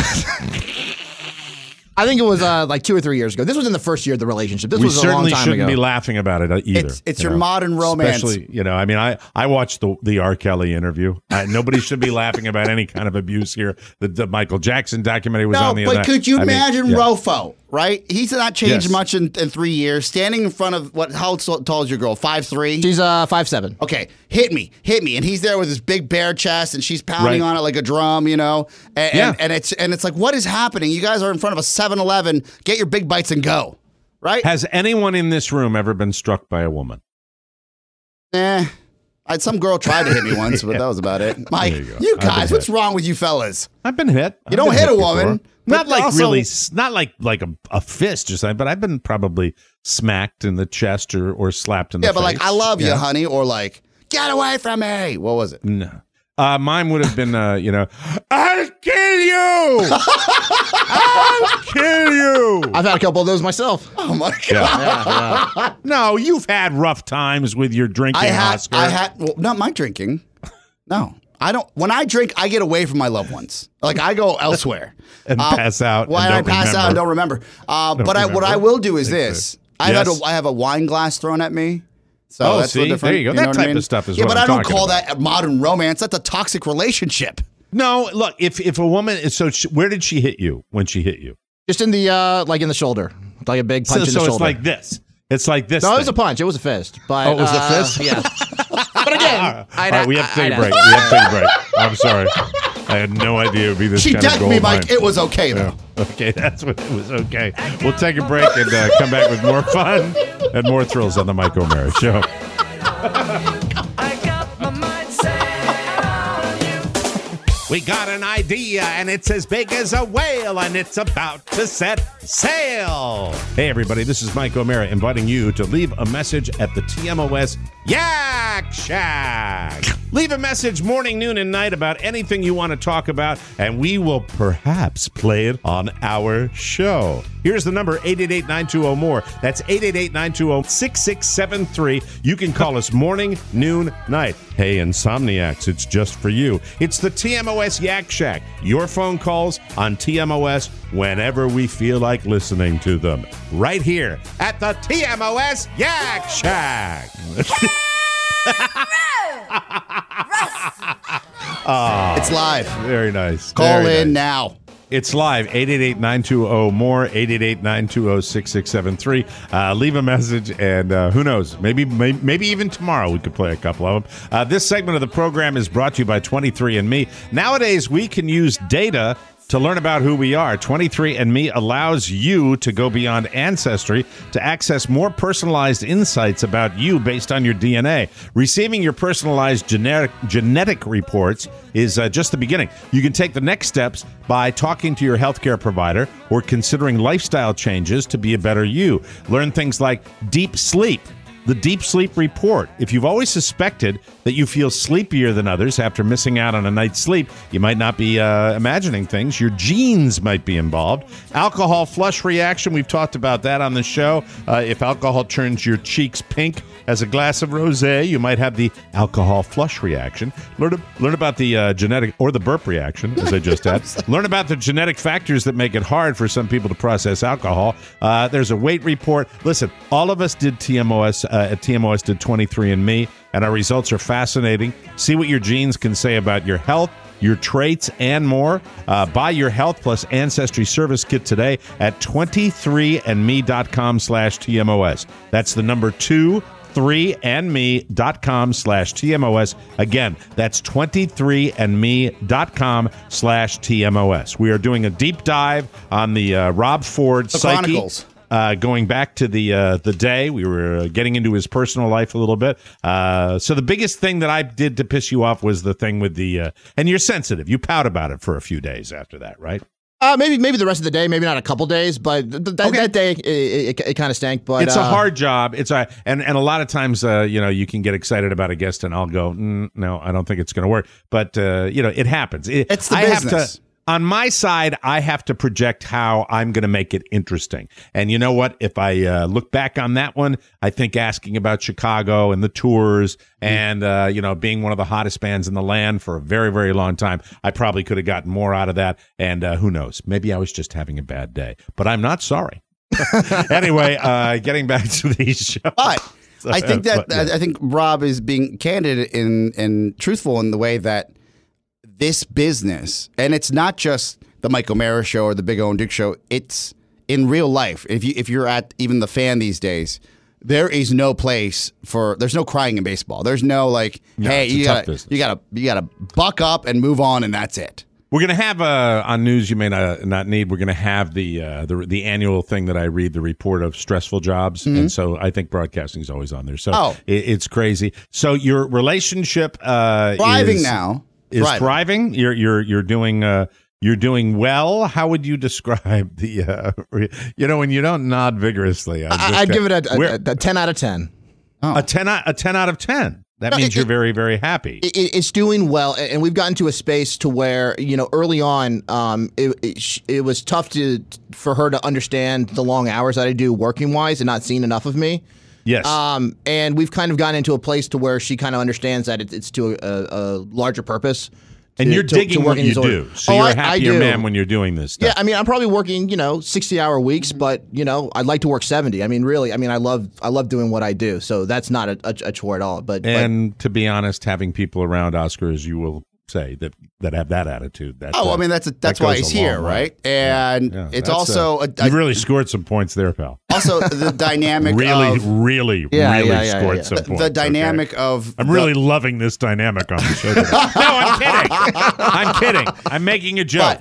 I think it was like 2 or 3 years ago. This was in the first year of the relationship. This was a long time ago. We certainly shouldn't be laughing about it either. It's your modern romance. Especially, I mean, I watched the R. Kelly interview. Nobody should be laughing about any kind of abuse here. The Michael Jackson documentary was on the other night. But could you imagine Rofo, right? He's not changed much in 3 years. Standing in front of, how tall is your girl? 5'3"? She's 5'7". Okay, hit me. And he's there with his big bare chest, and she's pounding on it like a drum, And it's like, what is happening? You guys are in front of a 7-Eleven. Get your big bites and go, right? Has anyone in this room ever been struck by a woman? Some girl tried to hit me once, but that was about it. Mike, you guys, what's wrong with you fellas? I've been hit. You don't hit a woman. Not like really, not like a fist or something, but I've been probably smacked in the chest or slapped in the face. Yeah, but like, I love you, honey, or like, get away from me. What was it? No. Mine would have been, I'll kill you! I'll kill you! I've had a couple of those myself. Oh, my God. Yeah. No, you've had rough times with your drinking, Oscar. Well, not my drinking. No. I don't. When I drink, I get away from my loved ones. Like, I go elsewhere. And pass out. Well, I pass out and don't remember. What I will do is this. I have a wine glass thrown at me. So that's see, there you go. That type of stuff is what I'm talking about. Yeah, but I don't call that modern romance. That's a toxic relationship. No, look, if a woman, where did she hit you when she hit you? Just in the, in the shoulder. Like a big punch in the shoulder. So it's like this. It's like this. No, it was a punch. It was a fist. But, it was a fist? Yeah. But again, all right, we have to take a break. I'm sorry. I had no idea it would be this kind of gold. She decked me, Mike. It was okay, though. Yeah. Okay, that's what it was okay. We'll take a break and come back with more fun and more thrills on the Mike O'Mara Show. We got an idea, and it's as big as a whale, and it's about to set sail. Hey, everybody, this is Mike O'Mara inviting you to leave a message at the TMOS Yak Shack. Leave a message morning, noon, and night about anything you want to talk about, and we will perhaps play it on our show. Here's the number, 888-920-MORE. That's 888-920-6673. You can call us morning, noon, night. Hey, Insomniacs, it's just for you. It's the TMOS Yak Shack. Your phone calls on TMOS whenever we feel like listening to them. Right here at the TMOS Yak Shack. It's live. Very nice. Call in now. It's live, 888-920-MORE, 888-920-6673. Leave a message, and who knows, maybe even tomorrow we could play a couple of them. This segment of the program is brought to you by 23andMe. Nowadays, we can use data to learn about who we are. 23andMe allows you to go beyond ancestry to access more personalized insights about you based on your DNA. Receiving your personalized genetic reports is just the beginning. You can take the next steps by talking to your healthcare provider or considering lifestyle changes to be a better you. Learn things like deep sleep. The Deep Sleep Report. If you've always suspected that you feel sleepier than others after missing out on a night's sleep, you might not be imagining things. Your genes might be involved. Alcohol flush reaction. We've talked about that on the show. If alcohol turns your cheeks pink as a glass of rosé, you might have the alcohol flush reaction. Learn about the genetic, or the burp reaction, as I just had. Learn about the genetic factors that make it hard for some people to process alcohol. There's a weight report. Listen, all of us did TMOS. At TMOS did 23andMe, and our results are fascinating. See what your genes can say about your health, your traits, and more. Buy your Health Plus Ancestry Service Kit today at 23andme.com/TMOS. That's the number 23andme.com/TMOS. Again, that's 23andme.com/TMOS. We are doing a deep dive on the Rob Ford psyche. Chronicles. Going back to the day, we were getting into his personal life a little bit. So the biggest thing that I did to piss you off was the thing with the, and you're sensitive. You pout about it for a few days after that, right? Maybe the rest of the day, maybe not a couple days, but that day it kind of stank. But it's a hard job. And a lot of times, you can get excited about a guest, and I'll go, no, I don't think it's going to work. But it happens. It's the business. On my side, I have to project how I'm going to make it interesting. And you know what? If I look back on that one, I think asking about Chicago and the tours and, being one of the hottest bands in the land for a very, very long time, I probably could have gotten more out of that. And who knows? Maybe I was just having a bad day. But I'm not sorry. Anyway, getting back to these shows. But I think I think Rob is being candid and truthful in the way that this business, and it's not just the Mike O'Mara show or the Big O and Duke show, it's in real life. If you're at even the Fan these days, there is no place there's no crying in baseball. There's no hey, you gotta buck up and move on, and that's it. We're going to have on news you may not need. We're going to have the annual thing that I read, the report of stressful jobs, and so I think broadcasting is always on there. So it's crazy. So your relationship thriving now. Is thriving. You're doing well. How would you describe the when you don't nod vigorously? I'd give it a 10 out of 10. A 10 out of 10. That means you're very, very happy. It's doing well, and we've gotten to a space to where early on, it was tough for her to understand the long hours that I do working wise and not seeing enough of me. Yes. And we've kind of gotten into a place to where she kind of understands that it's to a larger purpose. And you're digging what you do. So you're a happier man when you're doing this stuff. Yeah, I mean, I'm probably working, 60-hour weeks, but, I'd like to work 70. I mean, really, I love doing what I do. So that's not a chore at all. But to be honest, having people around, Oscar, as you will say, that have that attitude. That's why he's here, right? And it's also you really scored some points there, pal. Also, the dynamic really scored some points. The dynamic of I'm really loving this dynamic on the show today. No, I'm kidding. I'm making a joke.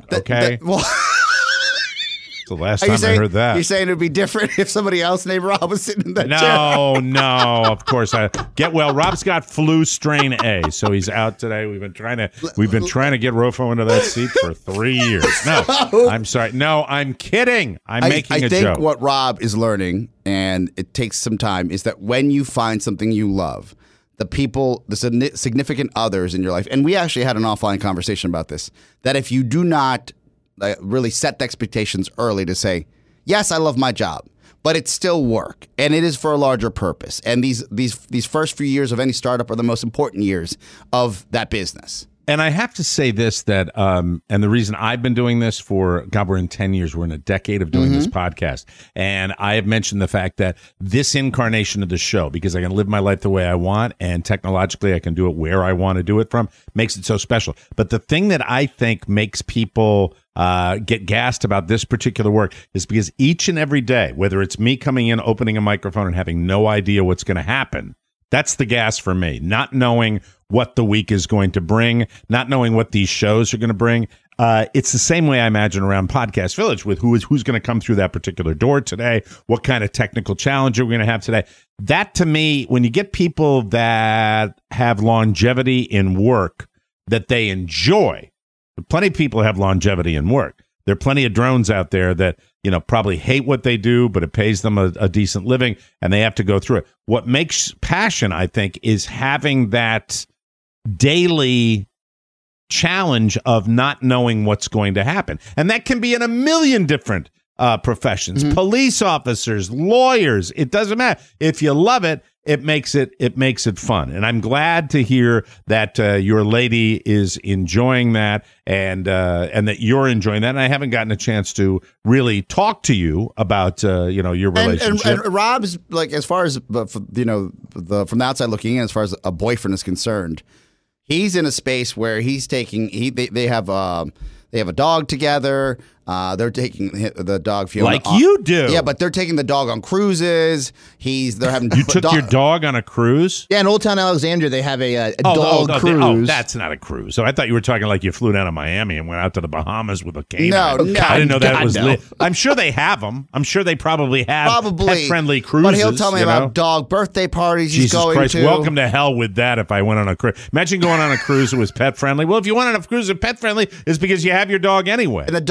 It's the last time I heard that. You're saying it would be different if somebody else named Rob was sitting in that chair? No, of course. Rob's got flu strain A, so he's out today. We've been trying to get Rofo into that seat for 3 years. No, I'm sorry. No, I'm kidding. I'm making a joke. I think what Rob is learning, and it takes some time, is that when you find something you love, the people, the significant others in your life, and we actually had an offline conversation about this, that if you do not really set the expectations early to say, yes, I love my job, but it's still work, and it is for a larger purpose. And these first few years of any startup are the most important years of that business. And I have to say this, that and the reason I've been doing this for, we're in 10 years, we're in a decade of doing this podcast. And I have mentioned the fact that this incarnation of the show, because I can live my life the way I want, and technologically I can do it where I want to do it from, makes it so special. But the thing that I think makes people get gassed about this particular work is because each and every day, whether it's me coming in, opening a microphone and having no idea what's going to happen, that's the gas for me. Not knowing what the week is going to bring, not knowing what these shows are going to bring. It's the same way I imagine around Podcast Village with who's going to come through that particular door today, what kind of technical challenge are we going to have today. That, to me, when you get people that have longevity in work that they enjoy, plenty of people have longevity in work. There are plenty of drones out there that, probably hate what they do, but it pays them a decent living, and they have to go through it. What makes passion, I think, is having that daily challenge of not knowing what's going to happen. And that can be in a million different professions, police officers, lawyers. It doesn't matter. If you love it, it makes it fun. And I'm glad to hear that your lady is enjoying that, and that you're enjoying that. And I haven't gotten a chance to really talk to you about your relationship. And Rob's, as far as from the outside looking in, as far as a boyfriend is concerned, he's in a space where he's taking they have a dog together. They're taking the dog Fiona like you do. Yeah, but they're taking the dog on cruises. They're having. You took your dog on a cruise? Yeah, in Old Town Alexandria, they have a dog cruise. That's not a cruise. So I thought you were talking like you flew down to Miami and went out to the Bahamas with a canine. No, I didn't know that was. I'm sure they have them. I'm sure they probably have pet-friendly cruises. But he'll tell me about dog birthday parties Jesus he's going Christ, to. Welcome to hell with that. If I went on a cruise, imagine going on a cruise that was pet friendly. Well, if you went on a cruise that's pet friendly, it's because you have your dog anyway. And the dog's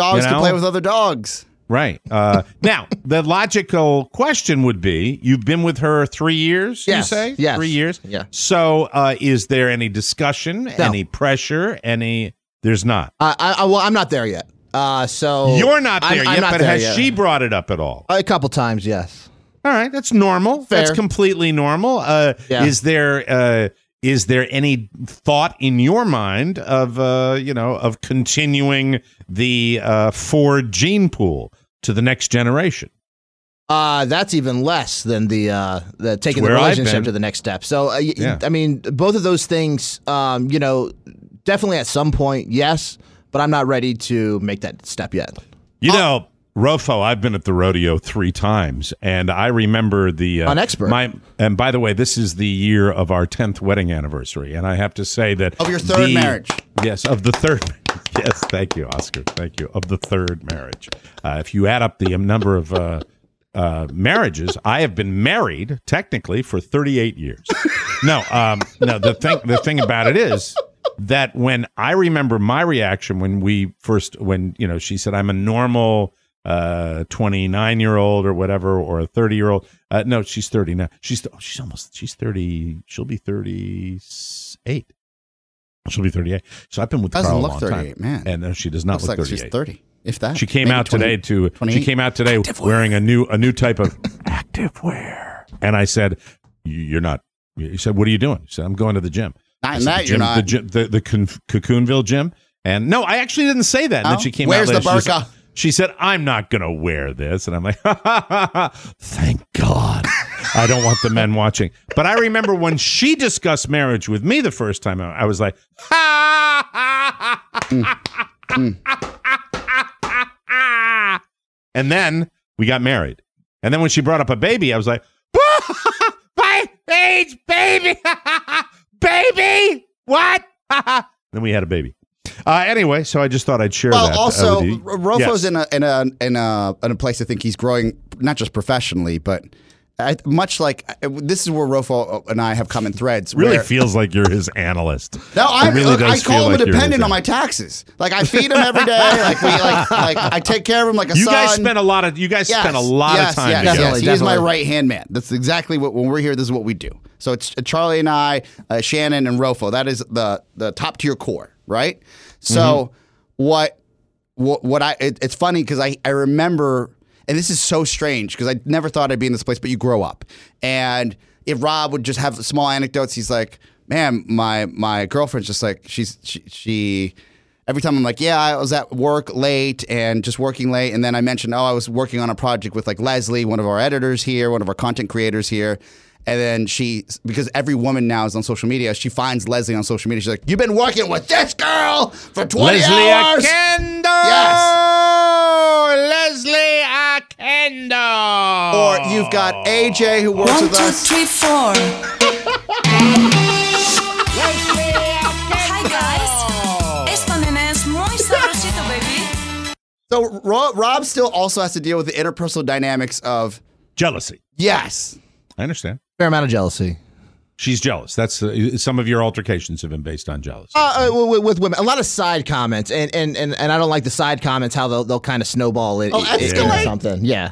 play with other dogs. Right. Now, the logical question would be, you've been with her 3 years, Yes. you say? Yes. 3 years? Yeah. So is there any discussion, any pressure, There's not. Well, I'm not there yet. So You're not there I'm yet, not but there has yet. she brought it up at all? A couple times, yes. All right, that's normal. Fair. That's completely normal. Yeah. Is there any thought in your mind of of continuing the Ford gene pool to the next generation? That's even less than the taking the where I've relationship been. to the next step. So, Yeah. I mean, both of those things, definitely at some point, yes, but I'm not ready to make that step yet. Rofo, I've been at the rodeo 3 times, and I remember the An expert. And by the way, this is the year of our 10th wedding anniversary, and I have to say that Of your third marriage. Yes, of the third. Yes, thank you, Oscar. Thank you. Of the third marriage, if you add up the number of marriages, I have been married technically for 38 years. No. The thing about it is that when I remember my reaction when she said I'm a normal 29-year-old or whatever, or a 30-year-old. No, she's 30 now. She's 30. She'll be 38. She'll be 38. So I've been with Carl a long time. Man. And no, she does not Looks look like 38. she's 30. If that. She came Maybe out 20, today 28. She came out today wearing a new type of active wear. And I said, "You're not." He said, "What are you doing?" She said, "I'm going to the gym." Not in that, you're not. The Cocoonville gym. And no, I actually didn't say that. And then she came Where's out the later. burqa? She said, "I'm not going to wear this." And I'm like, thank God. I don't want the men watching. But I remember when she discussed marriage with me the first time, I was like, And then we got married. And then when she brought up a baby, I was like, my age, baby. Baby, what? Then we had a baby. Anyway, so I just thought I'd share that. Well, also, with you. Rofo's Yes. in a place I think he's growing, not just professionally, but much like this is where Rofo and I have common threads. Really where, feels like you're his analyst. No, It really I does call feel him like a you're dependent his on my taxes. Like I feed him every day. Like I take care of him like a You son. guys spend a lot of time Yes, together. Yes, he is my Definitely. right hand man. That's exactly what when we're here. This is what we do. So it's Charlie and I, Shannon and Rofo. That is the top tier core, right? So it's funny because I remember, and this is so strange because I never thought I'd be in this place, but you grow up. And if Rob would just have small anecdotes, he's like, man, my girlfriend's just like, she every time I'm like, yeah, I was at work late and just working late. And then I mentioned, I was working on a project with like Leslie, one of our editors here, one of our content creators here. And then because every woman now is on social media, she finds Leslie on social media. She's like, you've been working with this girl for 20 Leslie hours. Akendo! Yes. Leslie Akendo! Or you've got AJ who works with us. 1, 2, 3, 4. Hi guys. Esta nena es muy sabrosita, baby. So Rob still also has to deal with the interpersonal dynamics of Jealousy. yes. I understand. Fair amount of jealousy. She's jealous. That's some of your altercations have been based on jealousy. With women, a lot of side comments, and I don't like the side comments how they'll kind of snowball it into something. Yeah.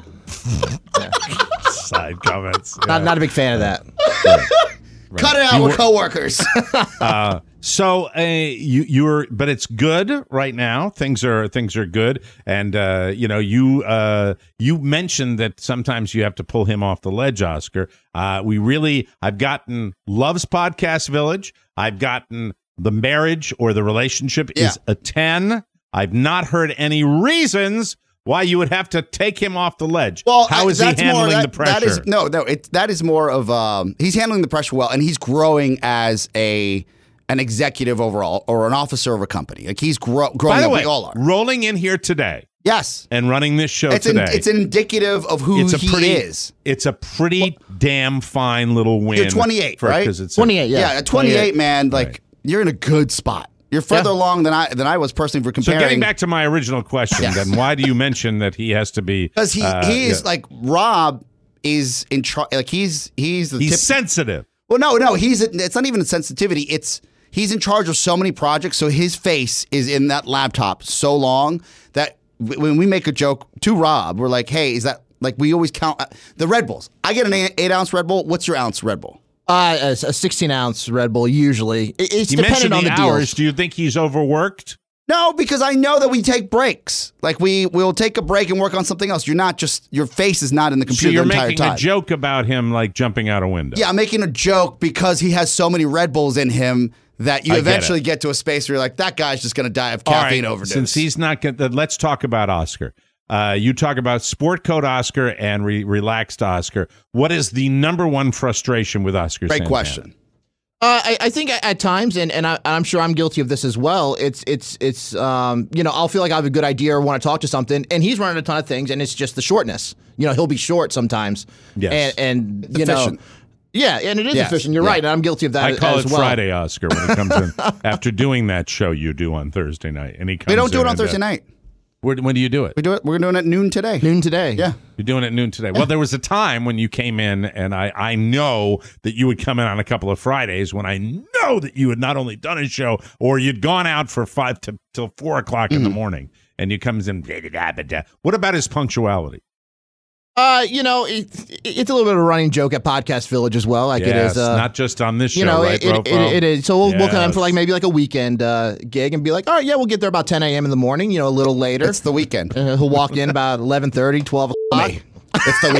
Side comments. Yeah. Not a big fan of that. Right. Cut it out with coworkers. So but it's good right now. Things are good, and you mentioned that sometimes you have to pull him off the ledge, Oscar. I've gotten Love's Podcast Village. I've gotten the marriage or the relationship is a 10. I've not heard any reasons why you would have to take him off the ledge. Well, how is he handling the pressure? That is more of he's handling the pressure well, and he's growing as an executive overall or an officer of a company. Like he's growing. By the up, way, we all are. rolling in here today. Yes, and running this show today. It's indicative of who he is. It's a pretty damn fine little win. You're 28, right? It's 28, yeah. Yeah, at 28, man, like you're in a good spot. You're further along than I was personally for comparing. So getting back to my original question, then why do you mention that he has to be? Because he is like Rob is in charge. Like he's sensitive. Well, no, it's not even a sensitivity. He's in charge of so many projects. So his face is in that laptop so long that when we make a joke to Rob, we're like, hey, is that like we always count the Red Bulls? I get an 8-ounce Red Bull. What's your ounce Red Bull? A 16-ounce Red Bull usually. It's you dependent on the hours. deals. Do you think he's overworked? No, because I know that we take breaks. Like we'll take a break and work on something else. You're not just your face is not in the computer so you're the entire making time. a joke about him like jumping out a window. Yeah, I'm making a joke because he has so many Red Bulls in him that you eventually get to a space where you're like, that guy's just going to die of caffeine overdose. Since he's not going to, let's talk about Oscar. You talk about Sport Coat Oscar and Relaxed Oscar. What is the number one frustration with Oscar Great Santana? question. I think at times, and I'm sure I'm guilty of this as well. It's I'll feel like I have a good idea or want to talk to something, and he's running a ton of things, and it's just the shortness. He'll be short sometimes. Yes. And efficient. Yeah, and it is efficient. You're right, and I'm guilty of that. I call as it well. Friday Oscar when he comes in after doing that show you do on Thursday night, and he comes. We don't do it on and, Thursday night. When do you do it? We do it. We're doing it at noon today. Noon today. Yeah. You're doing it at noon today. Well, there was a time when you came in, and I know that you would come in on a couple of Fridays when I know that you had not only done a show or you'd gone out for 5 till 4 o'clock in the morning, and you comes in. What about his punctuality? It's a little bit of a running joke at Podcast Village as well. Like it is not just on this show, right, Rofo? It is. So we'll come in for like maybe like a weekend gig and be like, all right, yeah, we'll get there about 10 a.m. in the morning, a little later. It's the weekend. He'll walk in about 11:30, 12 o'clock. It's the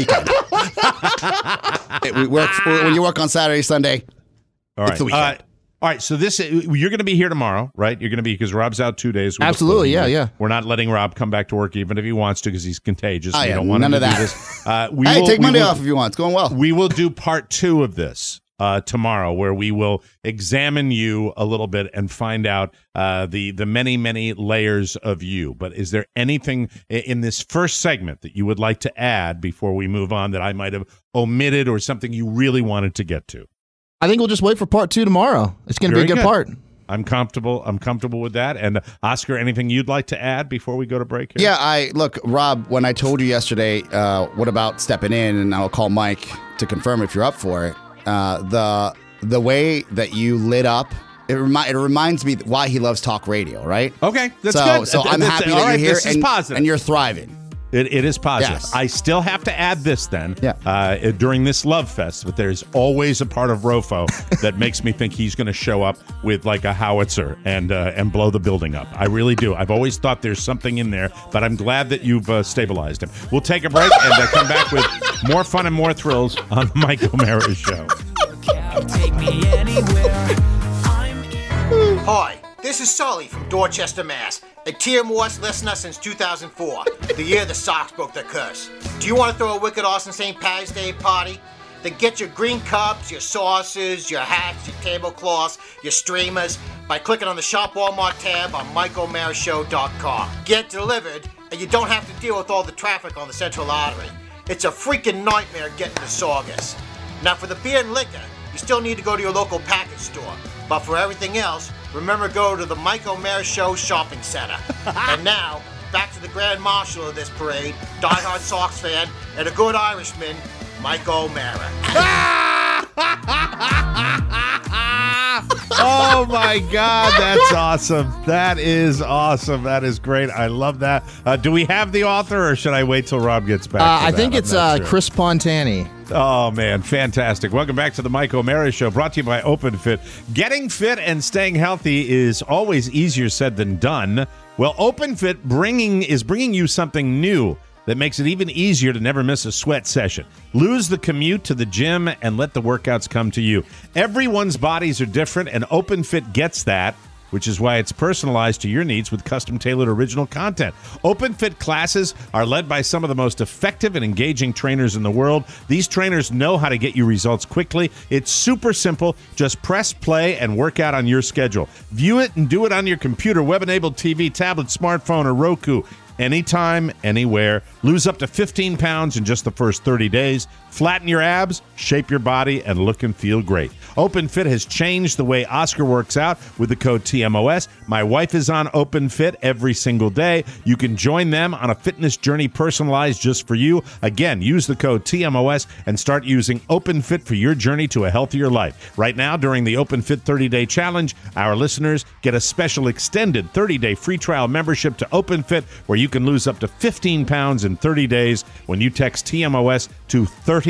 weekend. When you work on Saturday, Sunday, all right. It's the weekend. All right, so you're going to be here tomorrow, right? You're going to be, because Rob's out 2 days. Absolutely, yeah. We're not letting Rob come back to work even if he wants to because he's contagious. Oh, We yeah, don't want none him of to that. do this. Take Monday off if you want. It's going well. We will do part 2 of this tomorrow, where we will examine you a little bit and find out the many, many layers of you. But is there anything in this first segment that you would like to add before we move on that I might have omitted or something you really wanted to get to? I think we'll just wait for part 2 tomorrow. It's going to be a good part. I'm comfortable with that. And Oscar, anything you'd like to add before we go to break here? Yeah, look, Rob, when I told you yesterday, what about stepping in, and I'll call Mike to confirm if you're up for it. The way that you lit up, it reminds me why he loves talk radio, right? Okay, that's good. So I'm happy that you're here this is positive. And you're thriving. It is positive. Yes. I still have to add this then during this Love Fest, but there's always a part of Rofo that makes me think he's going to show up with like a howitzer and blow the building up. I really do. I've always thought there's something in there, but I'm glad that you've stabilized him. We'll take a break and come back with more fun and more thrills on the Mike O'Mara Show. Take me anywhere. Hi. This is Sully from Dorchester, Mass. A Tier Morse listener since 2004, the year the Sox broke their curse. Do you want to throw a wicked awesome St. Patty's Day party? Then get your green cups, your saucers, your hats, your tablecloths, your streamers by clicking on the Shop Walmart tab on MikeO'MaraShow.com. Get delivered, and you don't have to deal with all the traffic on the Central Artery. It's a freaking nightmare getting to Saugus. Now for the beer and liquor, you still need to go to your local package store. But for everything else, remember to go to the Mike O'Mara Show Shopping Center. And now, back to the Grand Marshal of this parade, diehard Sox fan, and a good Irishman, Mike O'Mara. Oh my God, that's awesome. That is awesome. That is great. I love that. Do we have the author, or should I wait till Rob gets back? I think it's Chris Pontani. Oh, man, fantastic. Welcome back to the Mike O'Mara Show, brought to you by OpenFit. Getting fit and staying healthy is always easier said than done. Well, OpenFit is bringing you something new that makes it even easier to never miss a sweat session. Lose the commute to the gym and let the workouts come to you. Everyone's bodies are different, and OpenFit gets that, which is why it's personalized to your needs with custom-tailored original content. OpenFit classes are led by some of the most effective and engaging trainers in the world. These trainers know how to get you results quickly. It's super simple. Just press play and work out on your schedule. View it and do it on your computer, web-enabled TV, tablet, smartphone, or Roku. Anytime, anywhere. Lose up to 15 pounds in just the first 30 days. Flatten your abs, shape your body, and look and feel great. OpenFit has changed the way Oscar works out with the code TMOS. My wife is on OpenFit every single day. You can join them on a fitness journey personalized just for you. Again, use the code TMOS and start using OpenFit for your journey to a healthier life. Right now, during the OpenFit 30-Day Challenge, our listeners get a special extended 30-day free trial membership to OpenFit, where you can lose up to 15 pounds in 30 days when you text TMOS to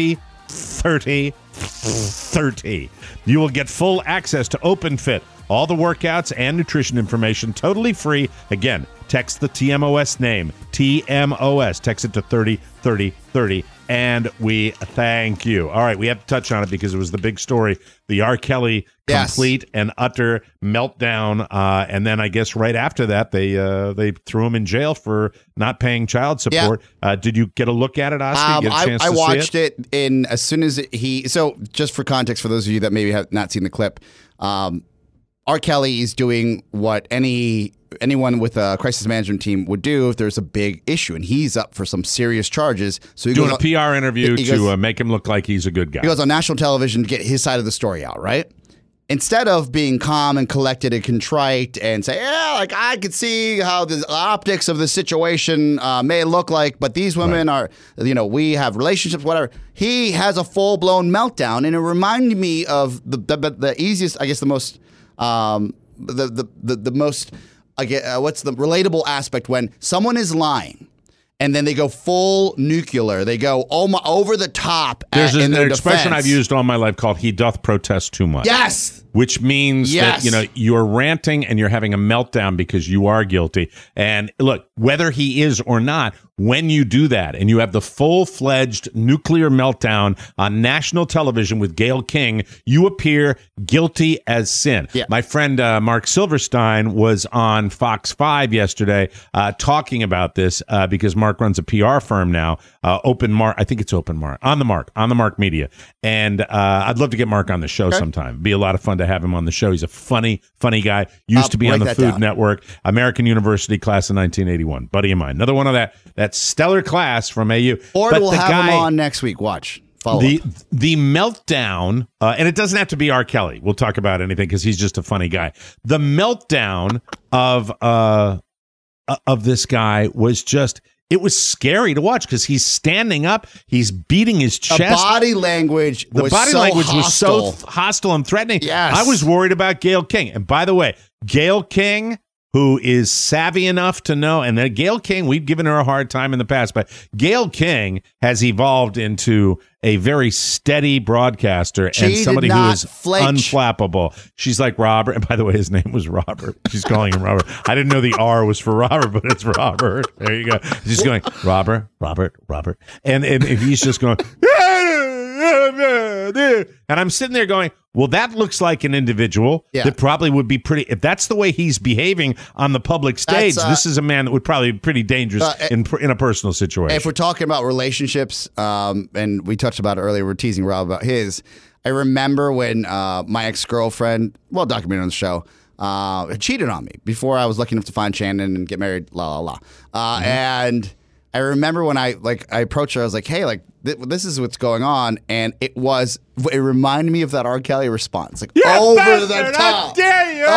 303030. You will get full access to OpenFit, all the workouts and nutrition information totally free. Again, text the TMOS name, TMOS. Text it to 303030, and we thank you. All right, we have to touch on it because it was the big story, the R. Kelly complete and utter meltdown, and then I guess right after that they threw him in jail for not paying child support. Yeah. Did you get a look at it, Oscar? I watched it in as soon as he. So just for context, for those of you that maybe have not seen the clip. R. Kelly is doing what anyone with a crisis management team would do if there's a big issue, and he's up for some serious charges. So he doing goes a PR interview to make him look like he's a good guy. He goes on national television to get his side of the story out, right? Instead of being calm and collected and contrite and say, yeah, like I could see how the optics of the situation may look like, but these women are, we have relationships, whatever. He has a full-blown meltdown, and it reminded me of the easiest, I guess, the most. The most, what's the relatable aspect when someone is lying and then they go full nuclear, they go over the top. There's in their expression defense. I've used all my life called "he doth protest too much." Yes. Which means that you're ranting and you're having a meltdown because you are guilty. And look, whether he is or not, when you do that and you have the full-fledged nuclear meltdown on national television with Gayle King, you appear guilty as sin. Yeah. My friend Mark Silverstein was on Fox 5 yesterday talking about this because Mark runs a PR firm now, Open Mark. I think it's Open Mark, on the Mark Media. And I'd love to get Mark on the show sometime. It'd be a lot of fun to have him on the show. He's a funny guy. Used to be on the Food Network, American University class of 1981. Buddy of mine. Another one of that stellar class from AU. Or we'll have him on next week. Watch. The meltdown, and it doesn't have to be R. Kelly. We'll talk about anything because he's just a funny guy. The meltdown of this guy was just. It was scary to watch because he's standing up, he's beating his chest. The body language was so hostile and threatening. Yes. I was worried about Gayle King. And by the way, Gayle King, who is savvy enough to know, and then Gayle King, we've given her a hard time in the past, but Gayle King has evolved into a very steady broadcaster and somebody who is unflappable. She's like Robert, and by the way, his name was Robert. She's calling him Robert. I didn't know the R was for Robert, but it's Robert. There you go. She's going, Robert. And he's just going, and I'm sitting there going, well, that looks like an individual that probably would be pretty, if that's the way he's behaving on the public stage, this is a man that would probably be pretty dangerous in a personal situation. If we're talking about relationships, and we touched about it earlier, we're teasing Rob about his. I remember when my ex-girlfriend, documented on the show, cheated on me before I was lucky enough to find Shannon and get married, and I remember when I approached her, I was like, hey, this is what's going on. And it reminded me of that R. Kelly response. Over the top. Dare you?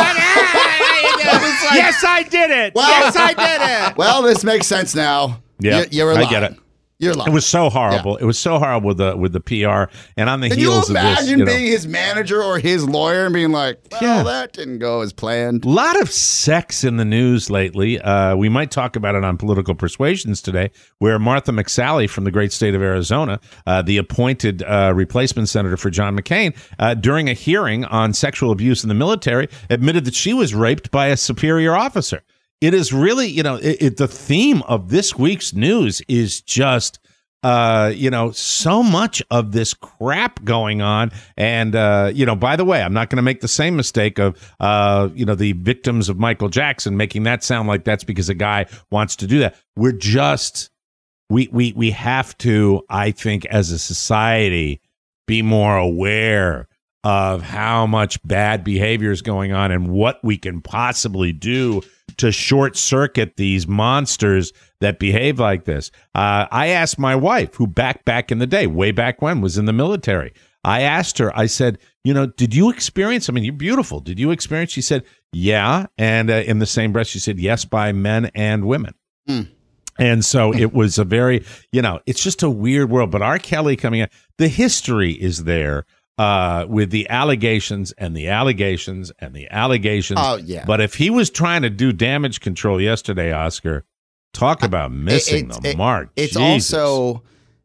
Yes, I did it. Yes, I did it. Well, this makes sense now. Yeah, you're lying. I get it. You're lying. It was so horrible. Yeah. It was so horrible with the PR. And on the heels of this. Can you imagine being his manager or his lawyer and being like, that didn't go as planned? A lot of sex in the news lately. We might talk about it on Political Persuasions today, where Martha McSally from the great state of Arizona, the appointed replacement senator for John McCain, during a hearing on sexual abuse in the military, admitted that she was raped by a superior officer. It is really, the theme of this week's news is just, so much of this crap going on. And, by the way, I'm not going to make the same mistake of, the victims of Michael Jackson, making that sound like that's because a guy wants to do that. We're just, we have to, I think, as a society, be more aware of how much bad behavior is going on and what we can possibly do to short circuit these monsters that behave like this. I asked my wife, who back in the day, way back when, was in the military. I asked her, I said, did you experience, you're beautiful. Did you experience? She said, yeah. And in the same breath, she said, yes, by men and women. Mm. And so it was a very, it's just a weird world. But R. Kelly coming out, the history is there. With the allegations and the allegations and the allegations. Oh, yeah. But if he was trying to do damage control yesterday, Oscar, Talk about missing the mark. It's Jesus. also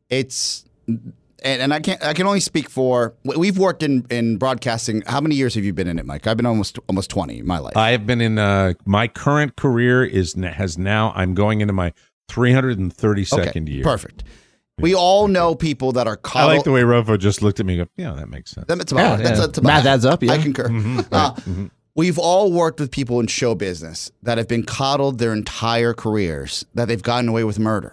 and I can only speak for. We've worked in broadcasting. How many years have you been in it, Mike? I've been almost 20 in my life. I have been in my current career has now. I'm going into my 332nd year. Perfect. We all know people that are caught. I like the way Rofo just looked at me and go, yeah, that makes sense. That's about right. That's about math adds up, yeah. I concur. We've all worked with people in show business that have been coddled their entire careers, that they've gotten away with murder.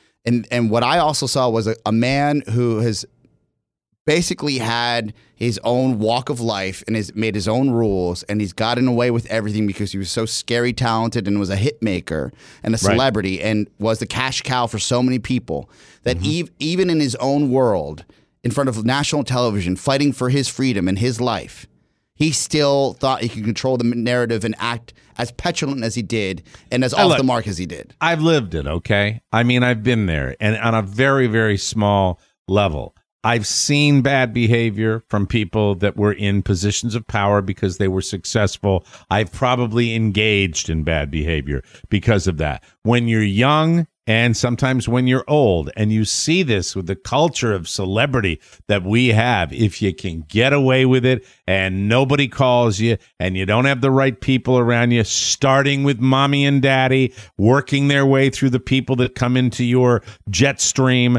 And what I also saw was a man who has basically had his own walk of life and has made his own rules, and he's gotten away with everything because he was so scary talented and was a hit maker and a celebrity and was the cash cow for so many people that even in his own world, in front of national television, fighting for his freedom and his life, he still thought he could control the narrative and act as petulant as he did and as off the mark as he did. I've lived it, okay? I mean, I've been there, and on a very, very small level. I've seen bad behavior from people that were in positions of power because they were successful. I've probably engaged in bad behavior because of that. When you're young and sometimes when you're old, and you see this with the culture of celebrity that we have, if you can get away with it and nobody calls you and you don't have the right people around you, starting with mommy and daddy, working their way through the people that come into your jet stream,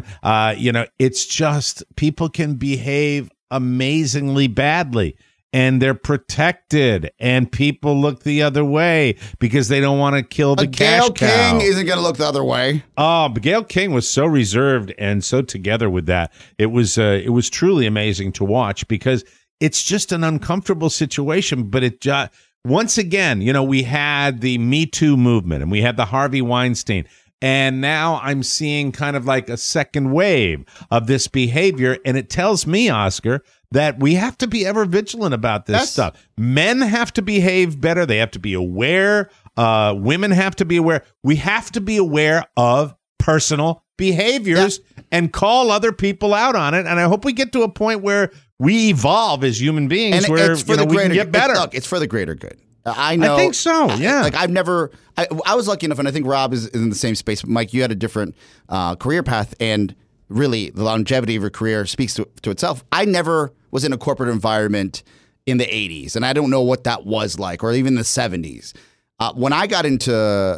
it's just people can behave amazingly badly. And they're protected, and people look the other way because they don't want to kill the cash cow. Gayle King isn't going to look the other way. Oh, but Gayle King was so reserved and so together with that. It was truly amazing to watch because it's just an uncomfortable situation. But it once again, we had the Me Too movement and we had the Harvey Weinstein. And now I'm seeing kind of like a second wave of this behavior. And it tells me, Oscar, that we have to be ever vigilant about this stuff. Men have to behave better. They have to be aware. Women have to be aware. We have to be aware of personal behaviors and call other people out on it. And I hope we get to a point where we evolve as human beings, and where it's for the we greater, can get better. It's for the greater good. I know. I think so, yeah. I was lucky enough, and I think Rob is in the same space. But Mike, you had a different career path, and really the longevity of your career speaks to itself. I never was in a corporate environment in the 80s, and I don't know what that was like, or even the 70s. When I got into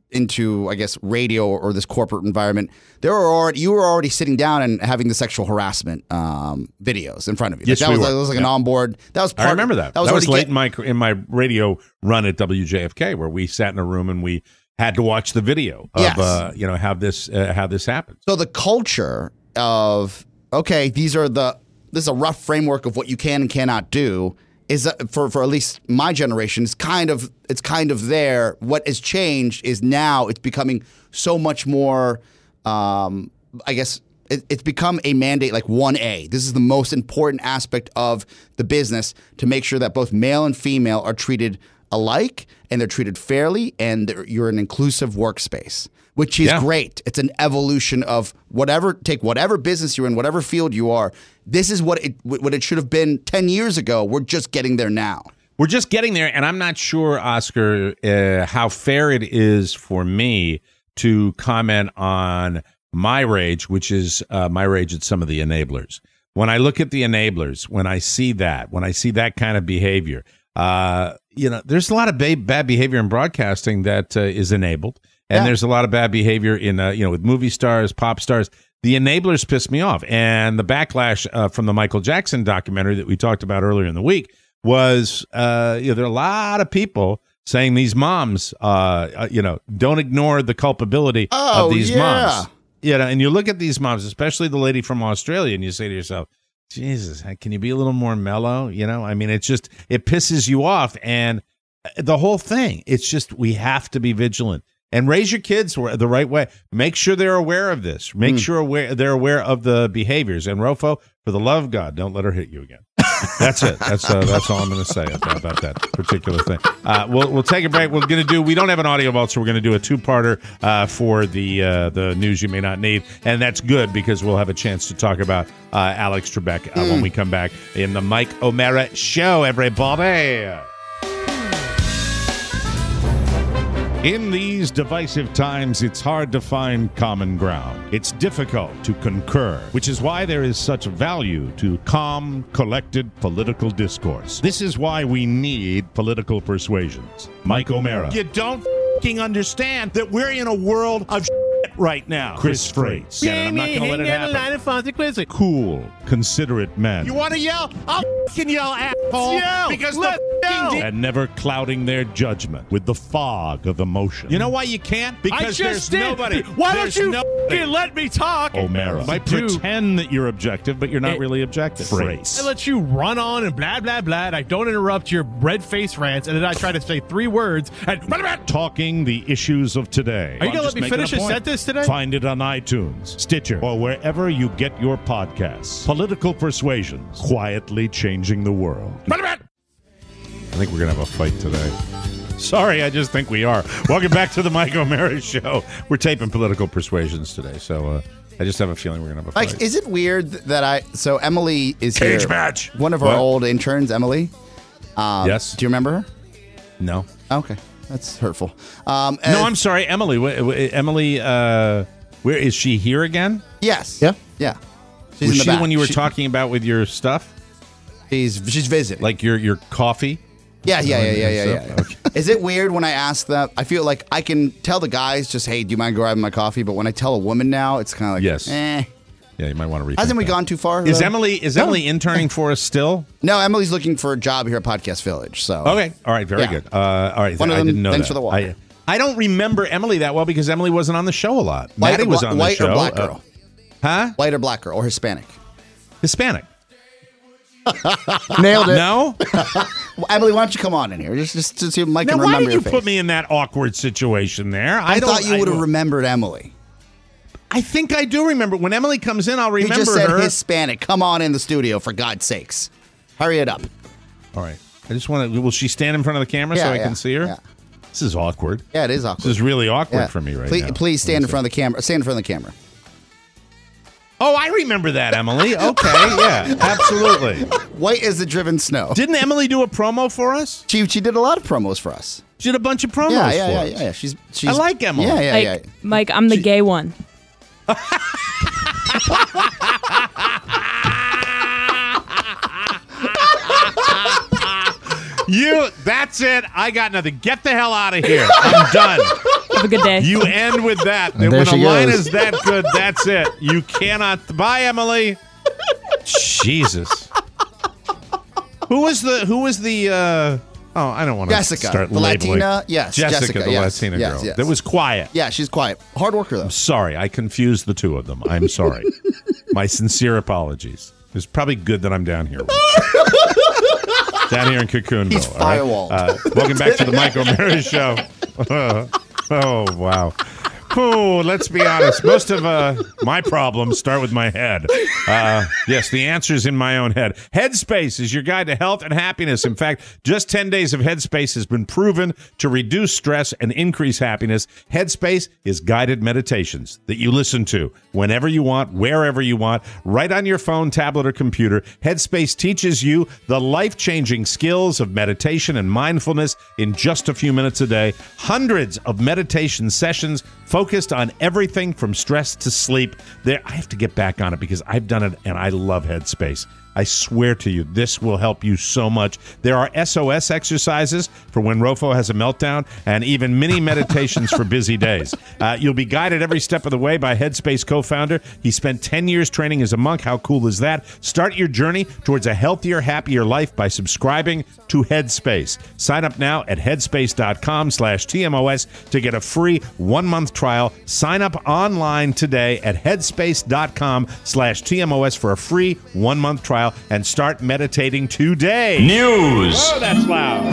I guess radio or this corporate environment, you were already sitting down and having the sexual harassment videos in front of you. Yes, that was like an onboard. That was part. I remember that. That was late in my radio run at WJFK, where we sat in a room and we had to watch the video of how this happened. So the culture of this is a rough framework of what you can and cannot do is for at least my generation it's kind of there. What has changed is now it's becoming so much more. I guess it's become a mandate like 1A. This is the most important aspect of the business, to make sure that both male and female are treated alike and they're treated fairly, and you're an inclusive workspace, which is great. It's an evolution of whatever business you're in, whatever field you are. This is what it should have been 10 years ago. We're just getting there now. We're just getting there, and I'm not sure, Oscar, how fair it is for me to comment on my rage, which is my rage at some of the enablers. When I look at the enablers, when I see that kind of behavior, there's a lot of bad behavior in broadcasting that is enabled. And there's a lot of bad behavior in, with movie stars, pop stars. The enablers piss me off. And the backlash from the Michael Jackson documentary that we talked about earlier in the week was, there are a lot of people saying these moms, don't ignore the culpability of these moms. And you look at these moms, especially the lady from Australia, and you say to yourself, Jesus, can you be a little more mellow? I mean, it pisses you off. And the whole thing, it's just, we have to be vigilant. And raise your kids the right way. Make sure they're aware of this. Make sure they're aware of the behaviors. And Rofo, for the love of God, don't let her hit you again. That's it. That's all I'm going to say about that particular thing. We'll take a break. We don't have an audio vault, so we're going to do a two-parter for the news you may not need. And that's good because we'll have a chance to talk about Alex Trebek when we come back in the Mike O'Meara Show, everybody. In these divisive times, it's hard to find common ground. It's difficult to concur, which is why there is such value to calm, collected political discourse. This is why we need Political Persuasions. Mike O'Meara. You don't f***ing understand that we're in a world of right now. Chris Freites. And I'm not going to let it happen. Cool, considerate men. You want to yell? I'll f***ing yell, asshole. Yell. Because and never clouding their judgment with the fog of emotion. You know why you can't? Because there's nobody. Why don't you let me talk? O'Meara. I pretend that you're objective, but you're not really objective. I let you run on and blah, blah, blah. I don't interrupt your red-faced rants, and then I try to say 3 words. And talking the issues of today. Are you going to let me finish a sentence today? Find it on iTunes, Stitcher, or wherever you get your podcasts. Political Persuasions, quietly changing the world. I think we're going to have a fight today. Sorry, I just think we are. Welcome back to the Mike O'Meara Show. We're taping Political Persuasions today, so I just have a feeling we're going to have a fight. Like, is it weird that So Emily is here. Cage match. One of our old interns, Emily. Yes. Do you remember her? No. Okay. That's hurtful. No, I'm sorry. Emily. Emily, where is she here again? Yes. Yeah. Yeah. She's was in the she back. When you were talking about with your stuff? She's visiting. Like your coffee? Yeah. Okay. Is it weird when I ask that? I feel like I can tell the guys just, hey, do you mind grabbing my coffee? But when I tell a woman now, it's kind of like, yes. Eh. Yeah, you might want to rethink Hasn't we gone too far? Is Emily interning for us still? No, Emily's looking for a job here at Podcast Village. So okay, all right, very good. All right, one of them, I didn't know thanks that. for the water. I don't remember Emily that well because Emily wasn't on the show a lot. Maddie was on the show. White or black girl? Huh? White or black girl or Hispanic? Hispanic. Nailed it. No? Well, Emily, why don't you come on in here? Just to see if Mike can remember your face. Why did you put me in that awkward situation there? I thought you would have remembered Emily. I think I do remember. When Emily comes in, I'll remember her. You just said Hispanic. Come on in the studio, for God's sakes. Hurry it up. All right. I just want to... Will she stand in front of the camera so I can see her? Yeah. This is awkward. Yeah, it is awkward. This is really awkward for me right now. Please stand in front of the camera. Stand in front of the camera. Oh, I remember that, Emily. Okay, yeah, absolutely. White as the driven snow. Didn't Emily do a promo for us? She did a lot of promos for us. She did a bunch of promos for us. Yeah. She's I like Emily. Yeah. Mike, I'm the gay one. That's it. I got nothing. Get the hell out of here. I'm done. Have a good day. You end with that. When a line is that good, that's it. You cannot. Bye, Emily. Jesus. Who was the I don't want to start the labeling. Latina. Yes, Jessica, the Latina girl. Yes. That was quiet. Yeah, she's quiet. Hard worker, though. I'm sorry. I confused the two of them. I'm sorry. My sincere apologies. It's probably good that I'm down here. Down here in Cocoonville. He's firewalled. Right? Welcome back to the Mike O'Meara Show. Oh, wow. Oh, let's be honest. Most of my problems start with my head. Yes, the answer's in my own head. Headspace is your guide to health and happiness. In fact, just 10 days of Headspace has been proven to reduce stress and increase happiness. Headspace is guided meditations that you listen to whenever you want, wherever you want, right on your phone, tablet, or computer. Headspace teaches you the life-changing skills of meditation and mindfulness in just a few minutes a day. Hundreds of meditation sessions focused on everything from stress to sleep. I have to get back on it because I've done it and I love Headspace. I swear to you, this will help you so much. There are SOS exercises for when Rofo has a meltdown and even mini meditations for busy days. You'll be guided every step of the way by Headspace co-founder. He spent 10 years training as a monk. How cool is that? Start your journey towards a healthier, happier life by subscribing to Headspace. Sign up now at headspace.com/TMOS to get a free 1-month trial. Sign up online today at headspace.com/TMOS for a free 1-month trial. And start meditating today. News. Oh, that's loud.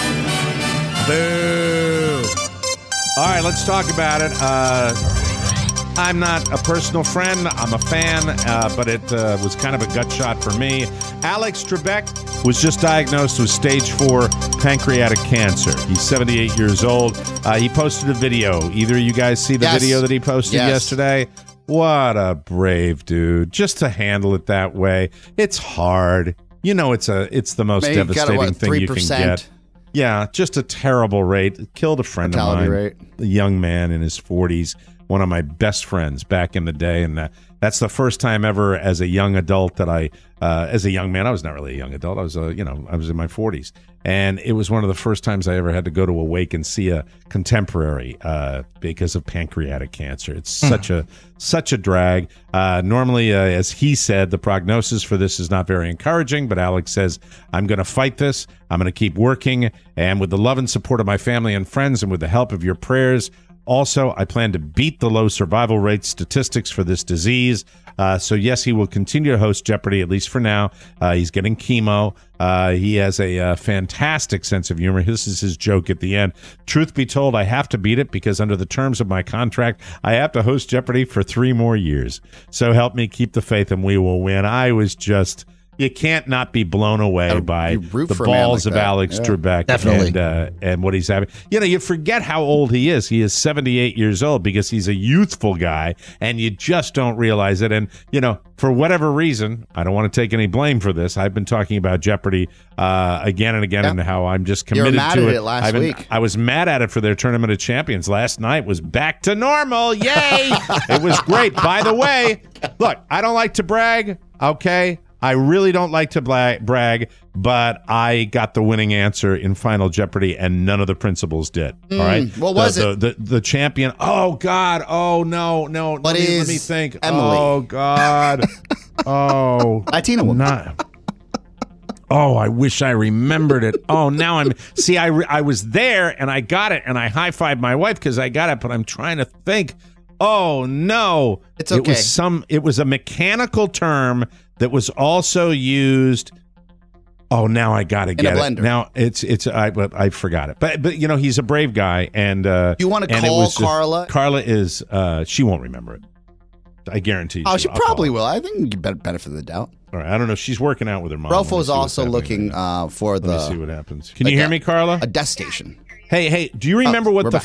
Boo. All right, let's talk about it. I'm not a personal friend. I'm a fan, but it was kind of a gut shot for me. Alex Trebek was just diagnosed with stage 4 pancreatic cancer. He's 78 years old. He posted a video. Either of you guys see the video that he posted yesterday? What a brave dude. Just to handle it that way. It's hard. You know, it's the most devastating thing you can get. Yeah, just a terrible rate. Killed a friend Fatality of mine, rate. a young man in his 40s, one of my best friends back in the day. And that's the first time ever as a young adult that as a young man, I was not really a young adult. I was, I was in my 40s. And it was one of the first times I ever had to go to a wake and see a contemporary because of pancreatic cancer. It's such a drag. Normally, as he said, the prognosis for this is not very encouraging, but Alex says, I'm going to fight this. I'm going to keep working. And with the love and support of my family and friends and with the help of your prayers, also, I plan to beat the low survival rate statistics for this disease. So, yes, he will continue to host Jeopardy, at least for now. He's getting chemo. He has a fantastic sense of humor. This is his joke at the end. Truth be told, I have to beat it because under the terms of my contract, I have to host Jeopardy for 3 more years. So help me keep the faith and we will win. I was just... You can't not be blown away by the balls of Alex Trebek and what he's having. You forget how old he is. He is 78 years old because he's a youthful guy, and you just don't realize it. And, for whatever reason, I don't want to take any blame for this. I've been talking about Jeopardy again and again and how I'm just committed to it. Last week. I was mad at it for their Tournament of Champions. Last night was back to normal. Yay! It was great. By the way, look, I don't like to brag, okay? I really don't like to brag, but I got the winning answer in Final Jeopardy, and none of the principals did. All right, what was it? The champion. Oh God! Oh no! Let me think. Emily? Oh God! Oh, Latina woman. Oh, I wish I remembered it. Oh, now I was there and I got it, and I high-fived my wife because I got it, but I'm trying to think. Oh no! It's okay. It was a mechanical term that was also used. Oh, now I gotta get it. Now I forgot it. But he's a brave guy, and you want to call Carla? Carla is she won't remember it. I guarantee you. Oh, she probably will. I think you get benefit of the doubt. All right, I don't know. She's working out with her mom. Rolfo's also looking for Let me see what happens. Can you hear me, Carla? A death station. Hey, do you remember what the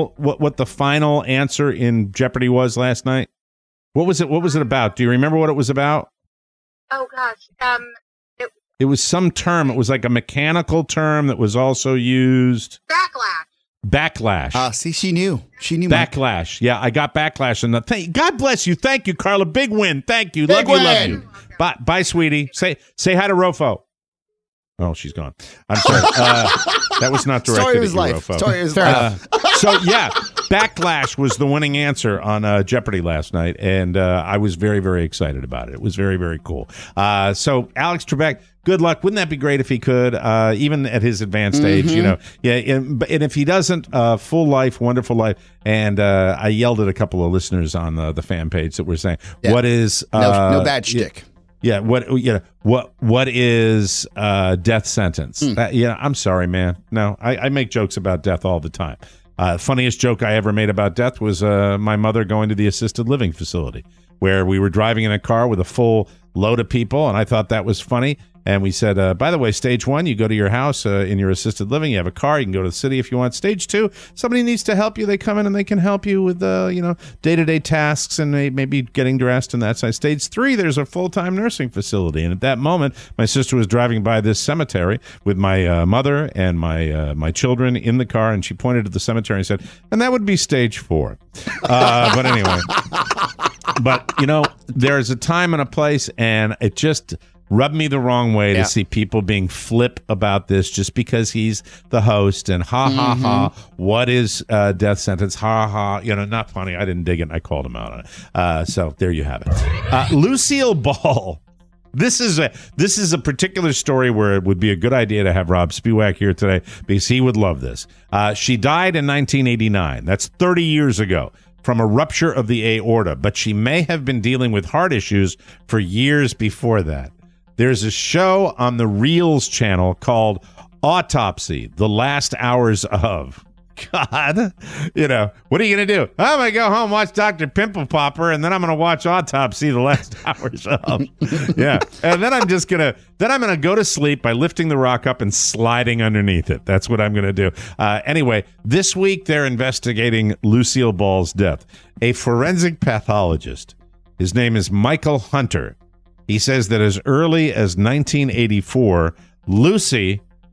final answer in Jeopardy was last night? What was it about? Do you remember what it was about? Oh gosh. It was some term. It was like a mechanical term that was also used. Backlash. See, she knew. Backlash. Yeah, I got backlash. And God bless you. Thank you, Carla. Big win. Thank you. Big win. Love you. Bye, sweetie. Say hi to Rofo. Oh, she's gone. I'm sorry. That was not directed at you, Rofo. Story is life. So, yeah, Backlash was the winning answer on Jeopardy last night, and I was very, very excited about it. It was very, very cool. So, Alex Trebek, good luck. Wouldn't that be great if he could, even at his advanced age, Yeah, and if he doesn't, full life, wonderful life. And I yelled at a couple of listeners on the fan page that were saying, what is... no bad shtick. Yeah, what is death sentence? I'm sorry, man. No, I make jokes about death all the time. Funniest joke I ever made about death was my mother going to the assisted living facility, where we were driving in a car with a full load of people, and I thought that was funny. And we said, by the way, stage 1, you go to your house in your assisted living. You have a car. You can go to the city if you want. Stage 2, somebody needs to help you. They come in and they can help you with, day-to-day tasks and maybe getting dressed and that side. Stage 3, there's a full-time nursing facility. And at that moment, my sister was driving by this cemetery with my mother and my children in the car, and she pointed to the cemetery and said, and that would be stage 4. But anyway, there's a time and a place, and it just rubbed me the wrong way to see people being flip about this just because he's the host and ha, what is death sentence? Ha, not funny. I didn't dig it. I called him out on it. So there you have it. Lucille Ball. This is a particular story where it would be a good idea to have Rob Spiewak here today because he would love this. She died in 1989. That's 30 years ago from a rupture of the aorta, but she may have been dealing with heart issues for years before that. There's a show on the Reels channel called Autopsy, The Last Hours of. God, what are you going to do? I'm going to go home, watch Dr. Pimple Popper, and then I'm going to watch Autopsy, The Last Hours of. Yeah. And then I'm going to go to sleep by lifting the rock up and sliding underneath it. That's what I'm going to do. Anyway, this week they're investigating Lucille Ball's death. A forensic pathologist, his name is Michael Hunter. He says that as early as 1984, Lucy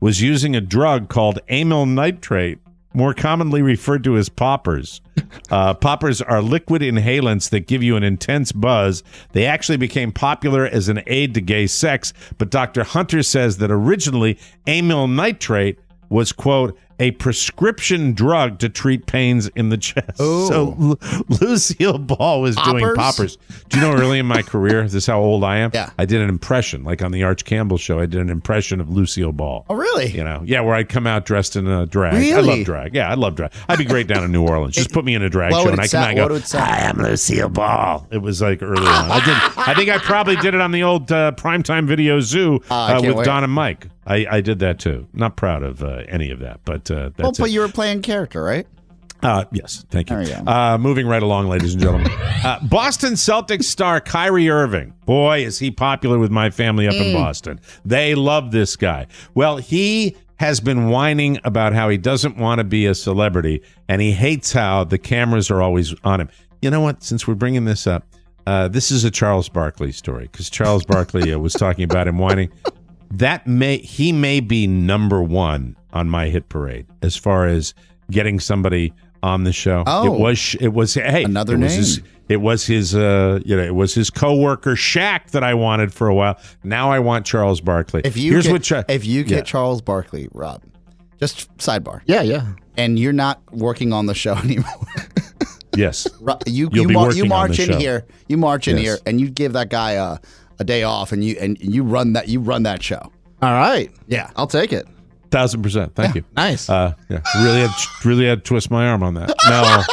was using a drug called amyl nitrate, more commonly referred to as poppers. Poppers are liquid inhalants that give you an intense buzz. They actually became popular as an aid to gay sex, but Dr. Hunter says that originally amyl nitrate was, quote, a prescription drug to treat pains in the chest. Ooh. So Lucille Ball was doing poppers. Do you know early in my career, this is how old I am? Yeah. I did an impression, like on the Arch Campbell show, I did an impression of Lucille Ball. Oh, really? You know, yeah, where I'd come out dressed in a drag. Really? I love drag. Yeah, I love drag. I'd be great down in New Orleans. Just put me in a drag show and I come out and go, "Hi, I'm Lucille Ball." It was like early on. I think I probably did it on the old Primetime Video Zoo with Don and Mike. I did that too. Not proud of any of that, but that's but it. you were playing character, right? Yes, thank you. There you go. Moving right along, ladies and gentlemen. Boston Celtics star Kyrie Irving. Boy, is he popular with my family up in Boston. They love this guy. Well, he has been whining about how he doesn't want to be a celebrity, and he hates how the cameras are always on him. You know what? Since we're bringing this up, this is a Charles Barkley story, because Charles Barkley was talking about him whining. He may be number one on my hit parade as far as getting somebody on the show. Oh, it was hey, another it was name. It was his it was his coworker Shaq that I wanted for a while. Now I want Charles Barkley. If you get Charles Barkley, Rob, just sidebar. Yeah. And you're not working on the show anymore. Yes. You march in here. You march in here, and you give that guy a day off, and you run that show. All right. Yeah, I'll take it. 1,000%. Thank you. Nice. Really had to twist my arm on that. No.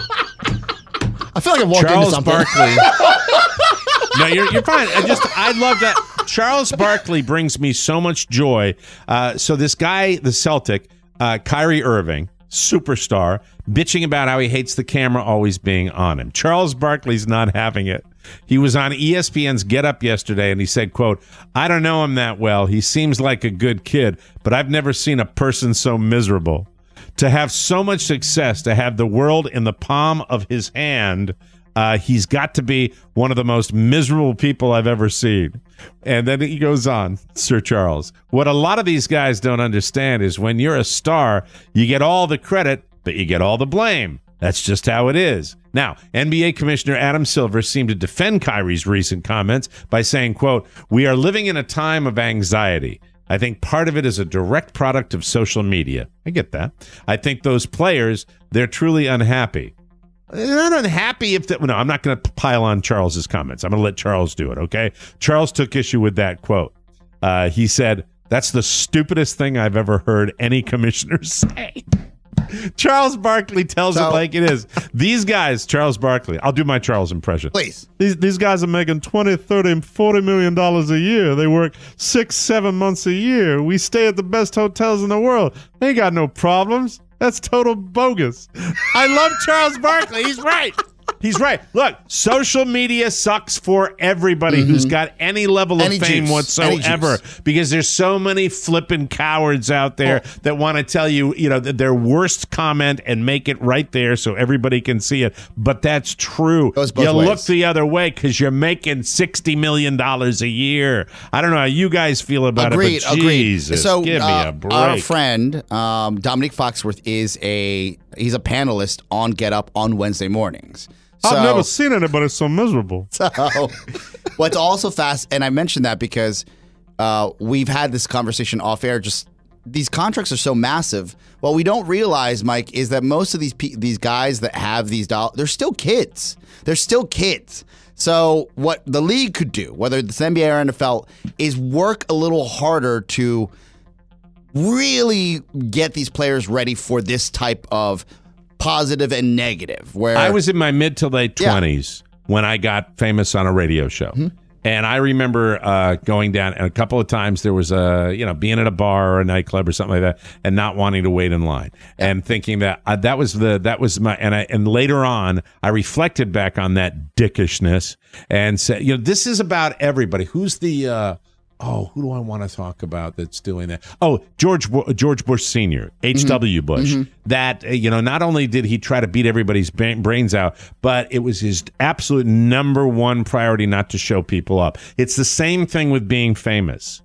I feel like I walked into Charles something. Barkley. No, you're fine. I love that. Charles Barkley brings me so much joy. So this guy, the Celtic, Kyrie Irving, superstar, bitching about how he hates the camera always being on him. Charles Barkley's not having it. He was on ESPN's Get Up yesterday, and he said, quote, "I don't know him that well. He seems like a good kid, but I've never seen a person so miserable. To have so much success, to have the world in the palm of his hand, he's got to be one of the most miserable people I've ever seen." And then he goes on, Sir Charles, "What a lot of these guys don't understand is when you're a star, you get all the credit, but you get all the blame. That's just how it is." Now, NBA Commissioner Adam Silver seemed to defend Kyrie's recent comments by saying, quote, "We are living in a time of anxiety. I think part of it is a direct product of social media." I get that. "I think those players, they're truly unhappy." They're not unhappy if that. No, I'm not going to pile on Charles's comments. I'm going to let Charles do it, okay? Charles took issue with that quote. He said, "That's the stupidest thing I've ever heard any commissioner say." Charles Barkley tells it like it is. These guys, Charles Barkley, I'll do my Charles impression. Please. These guys are making $20, $30, $40 million a year. They work 6-7 months a year. We stay at the best hotels in the world. They ain't got no problems. That's total bogus. I love Charles Barkley. He's right. He's right. Look, social media sucks for everybody who's got any level of fame whatsoever, because there's so many flippin' cowards out there that want to tell you, their worst comment and make it right there so everybody can see it. But that's true. You look the other way because you're making $60 million a year. I don't know how you guys feel about it, but Jesus, so, give me a break. Our friend, Dominic Foxworth, he's a panelist on Get Up on Wednesday mornings. I've never seen anybody so miserable. So, what's also fast, and I mentioned that because we've had this conversation off air. Just these contracts are so massive. What we don't realize, Mike, is that most of these guys that have these dollars, they're still kids. They're still kids. So what the league could do, whether it's NBA or NFL, is work a little harder to really get these players ready for this type of positive and negative. Where I was in my mid to late 20s when I got famous on a radio show. And I remember going down, and a couple of times there was being at a bar or a nightclub or something like that, and not wanting to wait in line, and thinking that and later on I reflected back on that dickishness and said, this is about everybody. Who's the who do I want to talk about that's doing that? Oh, George Bush Sr., H.W. Bush. That, not only did he try to beat everybody's brains out, but it was his absolute number one priority not to show people up. It's the same thing with being famous.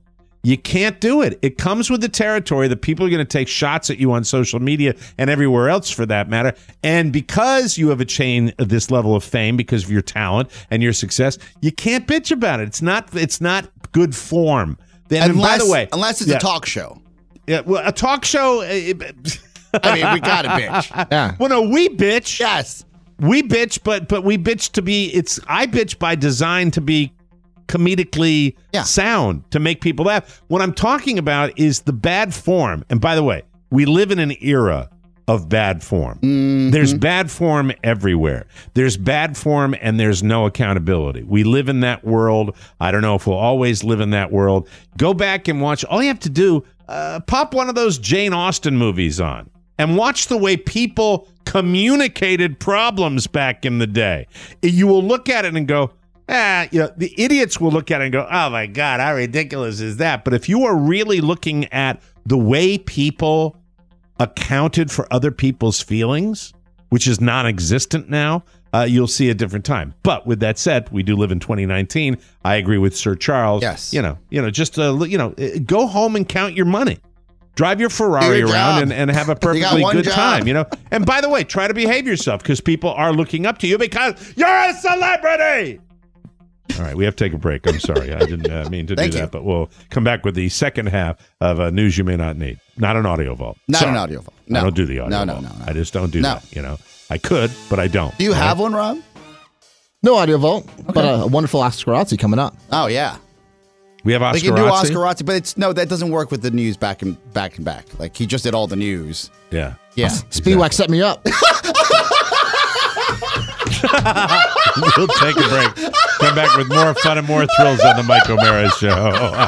You can't do it. It comes with the territory that people are going to take shots at you on social media and everywhere else for that matter. And because you have attained this level of fame because of your talent and your success, you can't bitch about it. It's not good form. And by the way, unless it's a talk show. Yeah, well, a talk show. I mean, we gotta bitch. Yeah. Well, no, we bitch. Yes, we bitch, but we bitch to be. I bitch by design to be comedically sound, to make people laugh. What I'm talking about is the bad form. And by the way, we live in an era of bad form. Mm-hmm. There's bad form everywhere. There's bad form and there's no accountability. We live in that world. I don't know if we'll always live in that world. Go back and watch. All you have to do, pop one of those Jane Austen movies on and watch the way people communicated problems back in the day. You will look at it and go, the idiots will look at it and go, oh my God, how ridiculous is that? But if you are really looking at the way people accounted for other people's feelings, which is non-existent now, you'll see a different time. But with that said, we do live in 2019. I agree with Sir Charles. Yes. Just go home and count your money. Drive your Ferrari around and have a perfectly good time, And by the way, try to behave yourself because people are looking up to you because you're a celebrity. All right, we have to take a break. I'm sorry. I didn't mean to do that, but we'll come back with the second half of News You May Not Need. Not an audio vault. Not an audio vault. No. I don't do the audio vault. No. I just don't do that. I could, but I don't. Do you have one, Rob? No audio vault, but a wonderful Oscarazzi coming up. Oh, yeah. We have Oscarazzi? We can do Oscarazzi, but that doesn't work with the news back and back. Like, he just did all the news. Yeah. Yeah. Speedwax set me up. We'll take a break. Come back with more fun and more thrills on the Mike O'Mara Show.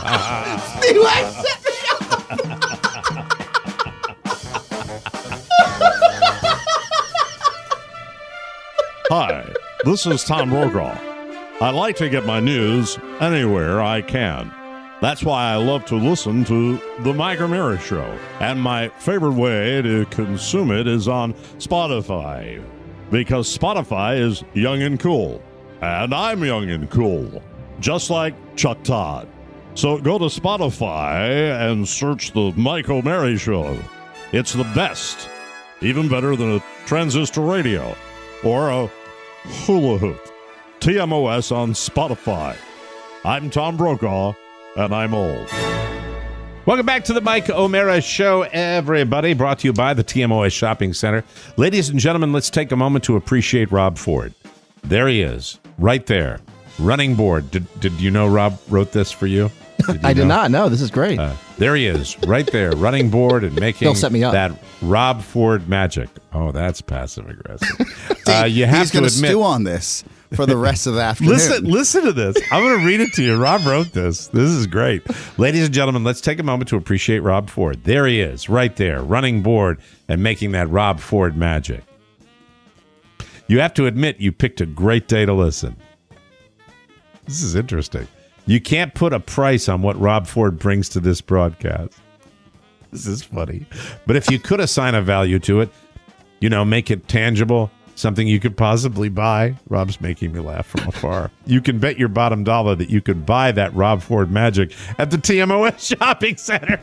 Hi, this is Tom Brokaw. I like to get my news anywhere I can. That's why I love to listen to the Mike O'Mara Show. And my favorite way to consume it is on Spotify. Because Spotify is young and cool. And I'm young and cool. Just like Chuck Todd. So go to Spotify and search the Mike O'Mara Show. It's the best. Even better than a transistor radio. Or a hula hoop. TMOS on Spotify. I'm Tom Brokaw, and I'm old. Welcome back to the Mike O'Mara Show, everybody. Brought to you by the TMOS Shopping Center. Ladies and gentlemen, let's take a moment to appreciate Rob Ford. There he is, right there, running board. Did you know Rob wrote this for you? I did not know. This is great. There he is, right there, running board and making that Rob Ford magic. Oh, that's passive aggressive. You have he's to admit, stew on this for the rest of the afternoon. Listen to this. I'm going to read it to you. Rob wrote this. This is great. Ladies and gentlemen, let's take a moment to appreciate Rob Ford. There he is, right there, running board and making that Rob Ford magic. You have to admit you picked a great day to listen. This is interesting. You can't put a price on what Rob Ford brings to this broadcast. This is funny. But if you could assign a value to it, make it tangible, something you could possibly buy. Rob's making me laugh from afar. You can bet your bottom dollar that you could buy that Rob Ford magic at the TMOS Shopping Center.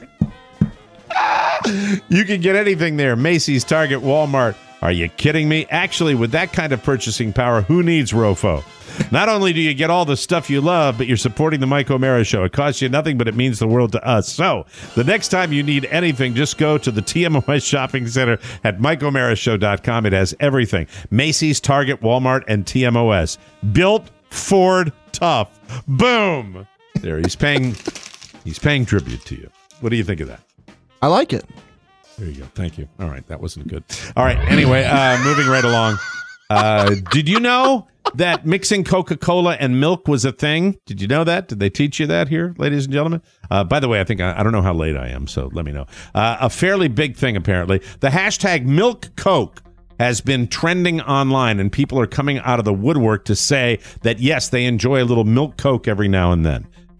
You can get anything there. Macy's, Target, Walmart. Are you kidding me? Actually, with that kind of purchasing power, who needs ROFO? Not only do you get all the stuff you love, but you're supporting the Mike O'Mara Show. It costs you nothing, but it means the world to us. So the next time you need anything, just go to the TMOS Shopping Center at MikeO'MaraShow.com. It has everything. Macy's, Target, Walmart, and TMOS. Built Ford tough. Boom. There, he's paying tribute to you. What do you think of that? I like it. There you go. Thank you. All right. That wasn't good. All right. Anyway, moving right along. Did you know that mixing Coca-Cola and milk was a thing? Did you know that? Did they teach you that here, ladies and gentlemen? By the way, I think I don't know how late I am, so let me know. A fairly big thing, apparently. The hashtag Milk Coke has been trending online, and people are coming out of the woodwork to say that, yes, they enjoy a little Milk Coke every now and then.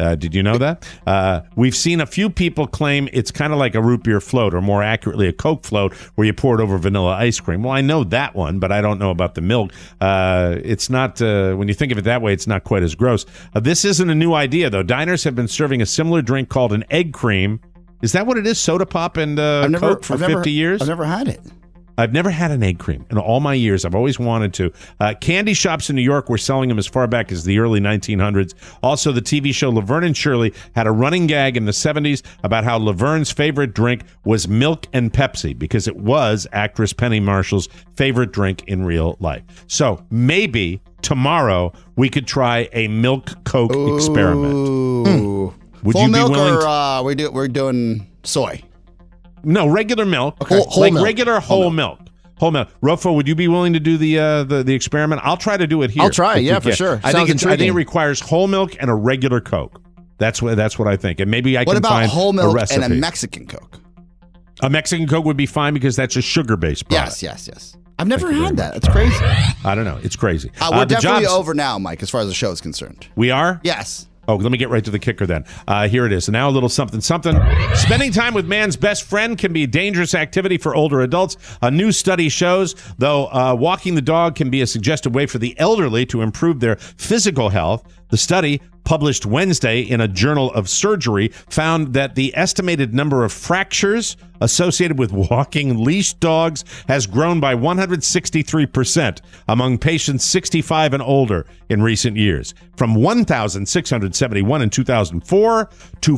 Did you know that? We've seen a few people claim it's kind of like a root beer float, or more accurately, a Coke float, where you pour it over vanilla ice cream. Well, I know that one, but I don't know about the milk. It's not, when you think of it that way, it's not quite as gross. This isn't a new idea, though. Diners have been serving a similar drink called an egg cream. Is that what it is? Soda pop and Coke for 50 years? I've never had it. I've never had an egg cream in all my years. I've always wanted to. Candy shops in New York were selling them as far back as the early 1900s. Also, the TV show Laverne and Shirley had a running gag in the 70s about how Laverne's favorite drink was milk and Pepsi, because it was actress Penny Marshall's favorite drink in real life. So maybe tomorrow we could try a milk Coke experiment. Would you be willing or we're doing soy? No, regular milk. Okay. Whole milk. Regular whole milk. Whole milk. Rofo, would you be willing to do the experiment? I'll try to do it here. I'll try, yeah, for sure. I think it requires whole milk and a regular Coke. That's what I think. And maybe I can find a recipe. What about whole milk and a Mexican Coke? A Mexican Coke would be fine because that's a sugar-based product. Yes. I've never had that. It's crazy. I don't know. It's crazy. We're definitely over now, Mike, as far as the show is concerned. We are? Yes. Oh, let me get right to the kicker then. Here it is. And now a little something. Spending time with man's best friend can be a dangerous activity for older adults. A new study shows, though, walking the dog can be a suggested way for the elderly to improve their physical health. The study, published Wednesday in a journal of surgery, found that the estimated number of fractures associated with walking leashed dogs has grown by 163% among patients 65 and older in recent years, from 1,671 in 2004 to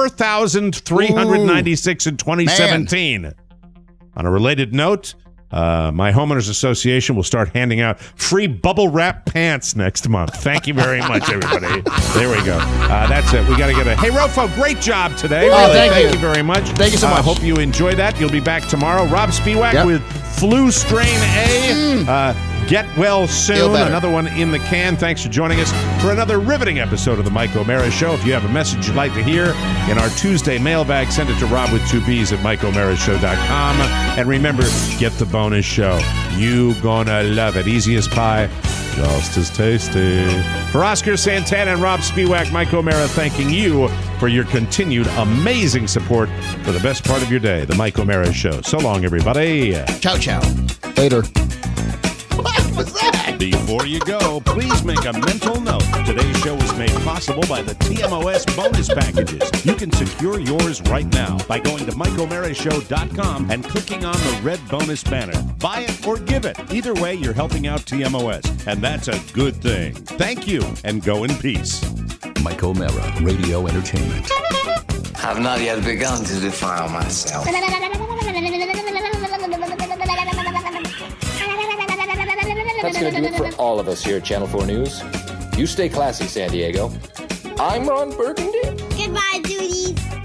4,396 in 2017. Man. On a related note, my homeowners association will start handing out free bubble wrap pants next month. Thank you very much, everybody. There we go. That's it. We got to get Hey, Rofo, great job today. Oh, really, thank you very much. Thank you so much. I hope you enjoy that. You'll be back tomorrow. Rob Spiewak with Flu Strain A. Get well soon. Another one in the can. Thanks for joining us for another riveting episode of the Mike O'Mara Show. If you have a message you'd like to hear in our Tuesday mailbag, send it to Rob with 2 B's at MikeO'MaraShow.com. And remember, get the bonus show. You gonna love it. Easy as pie, just as tasty. For Oscar Santana and Rob Spiewak, Mike O'Mara thanking you for your continued amazing support for the best part of your day, the Mike O'Mara Show. So long, everybody. Ciao, ciao. Later. What was that? Before you go, please make a mental note. Today's show is made possible by the TMOS bonus packages. You can secure yours right now by going to MikeO'MaraShow.com and clicking on the red bonus banner. Buy it or give it. Either way, you're helping out TMOS, and that's a good thing. Thank you, and go in peace. Mike O'Mara, Radio Entertainment. I've not yet begun to defile myself. That's going to do it for all of us here at Channel 4 News. You stay classy, San Diego. I'm Ron Burgundy. Goodbye, duties.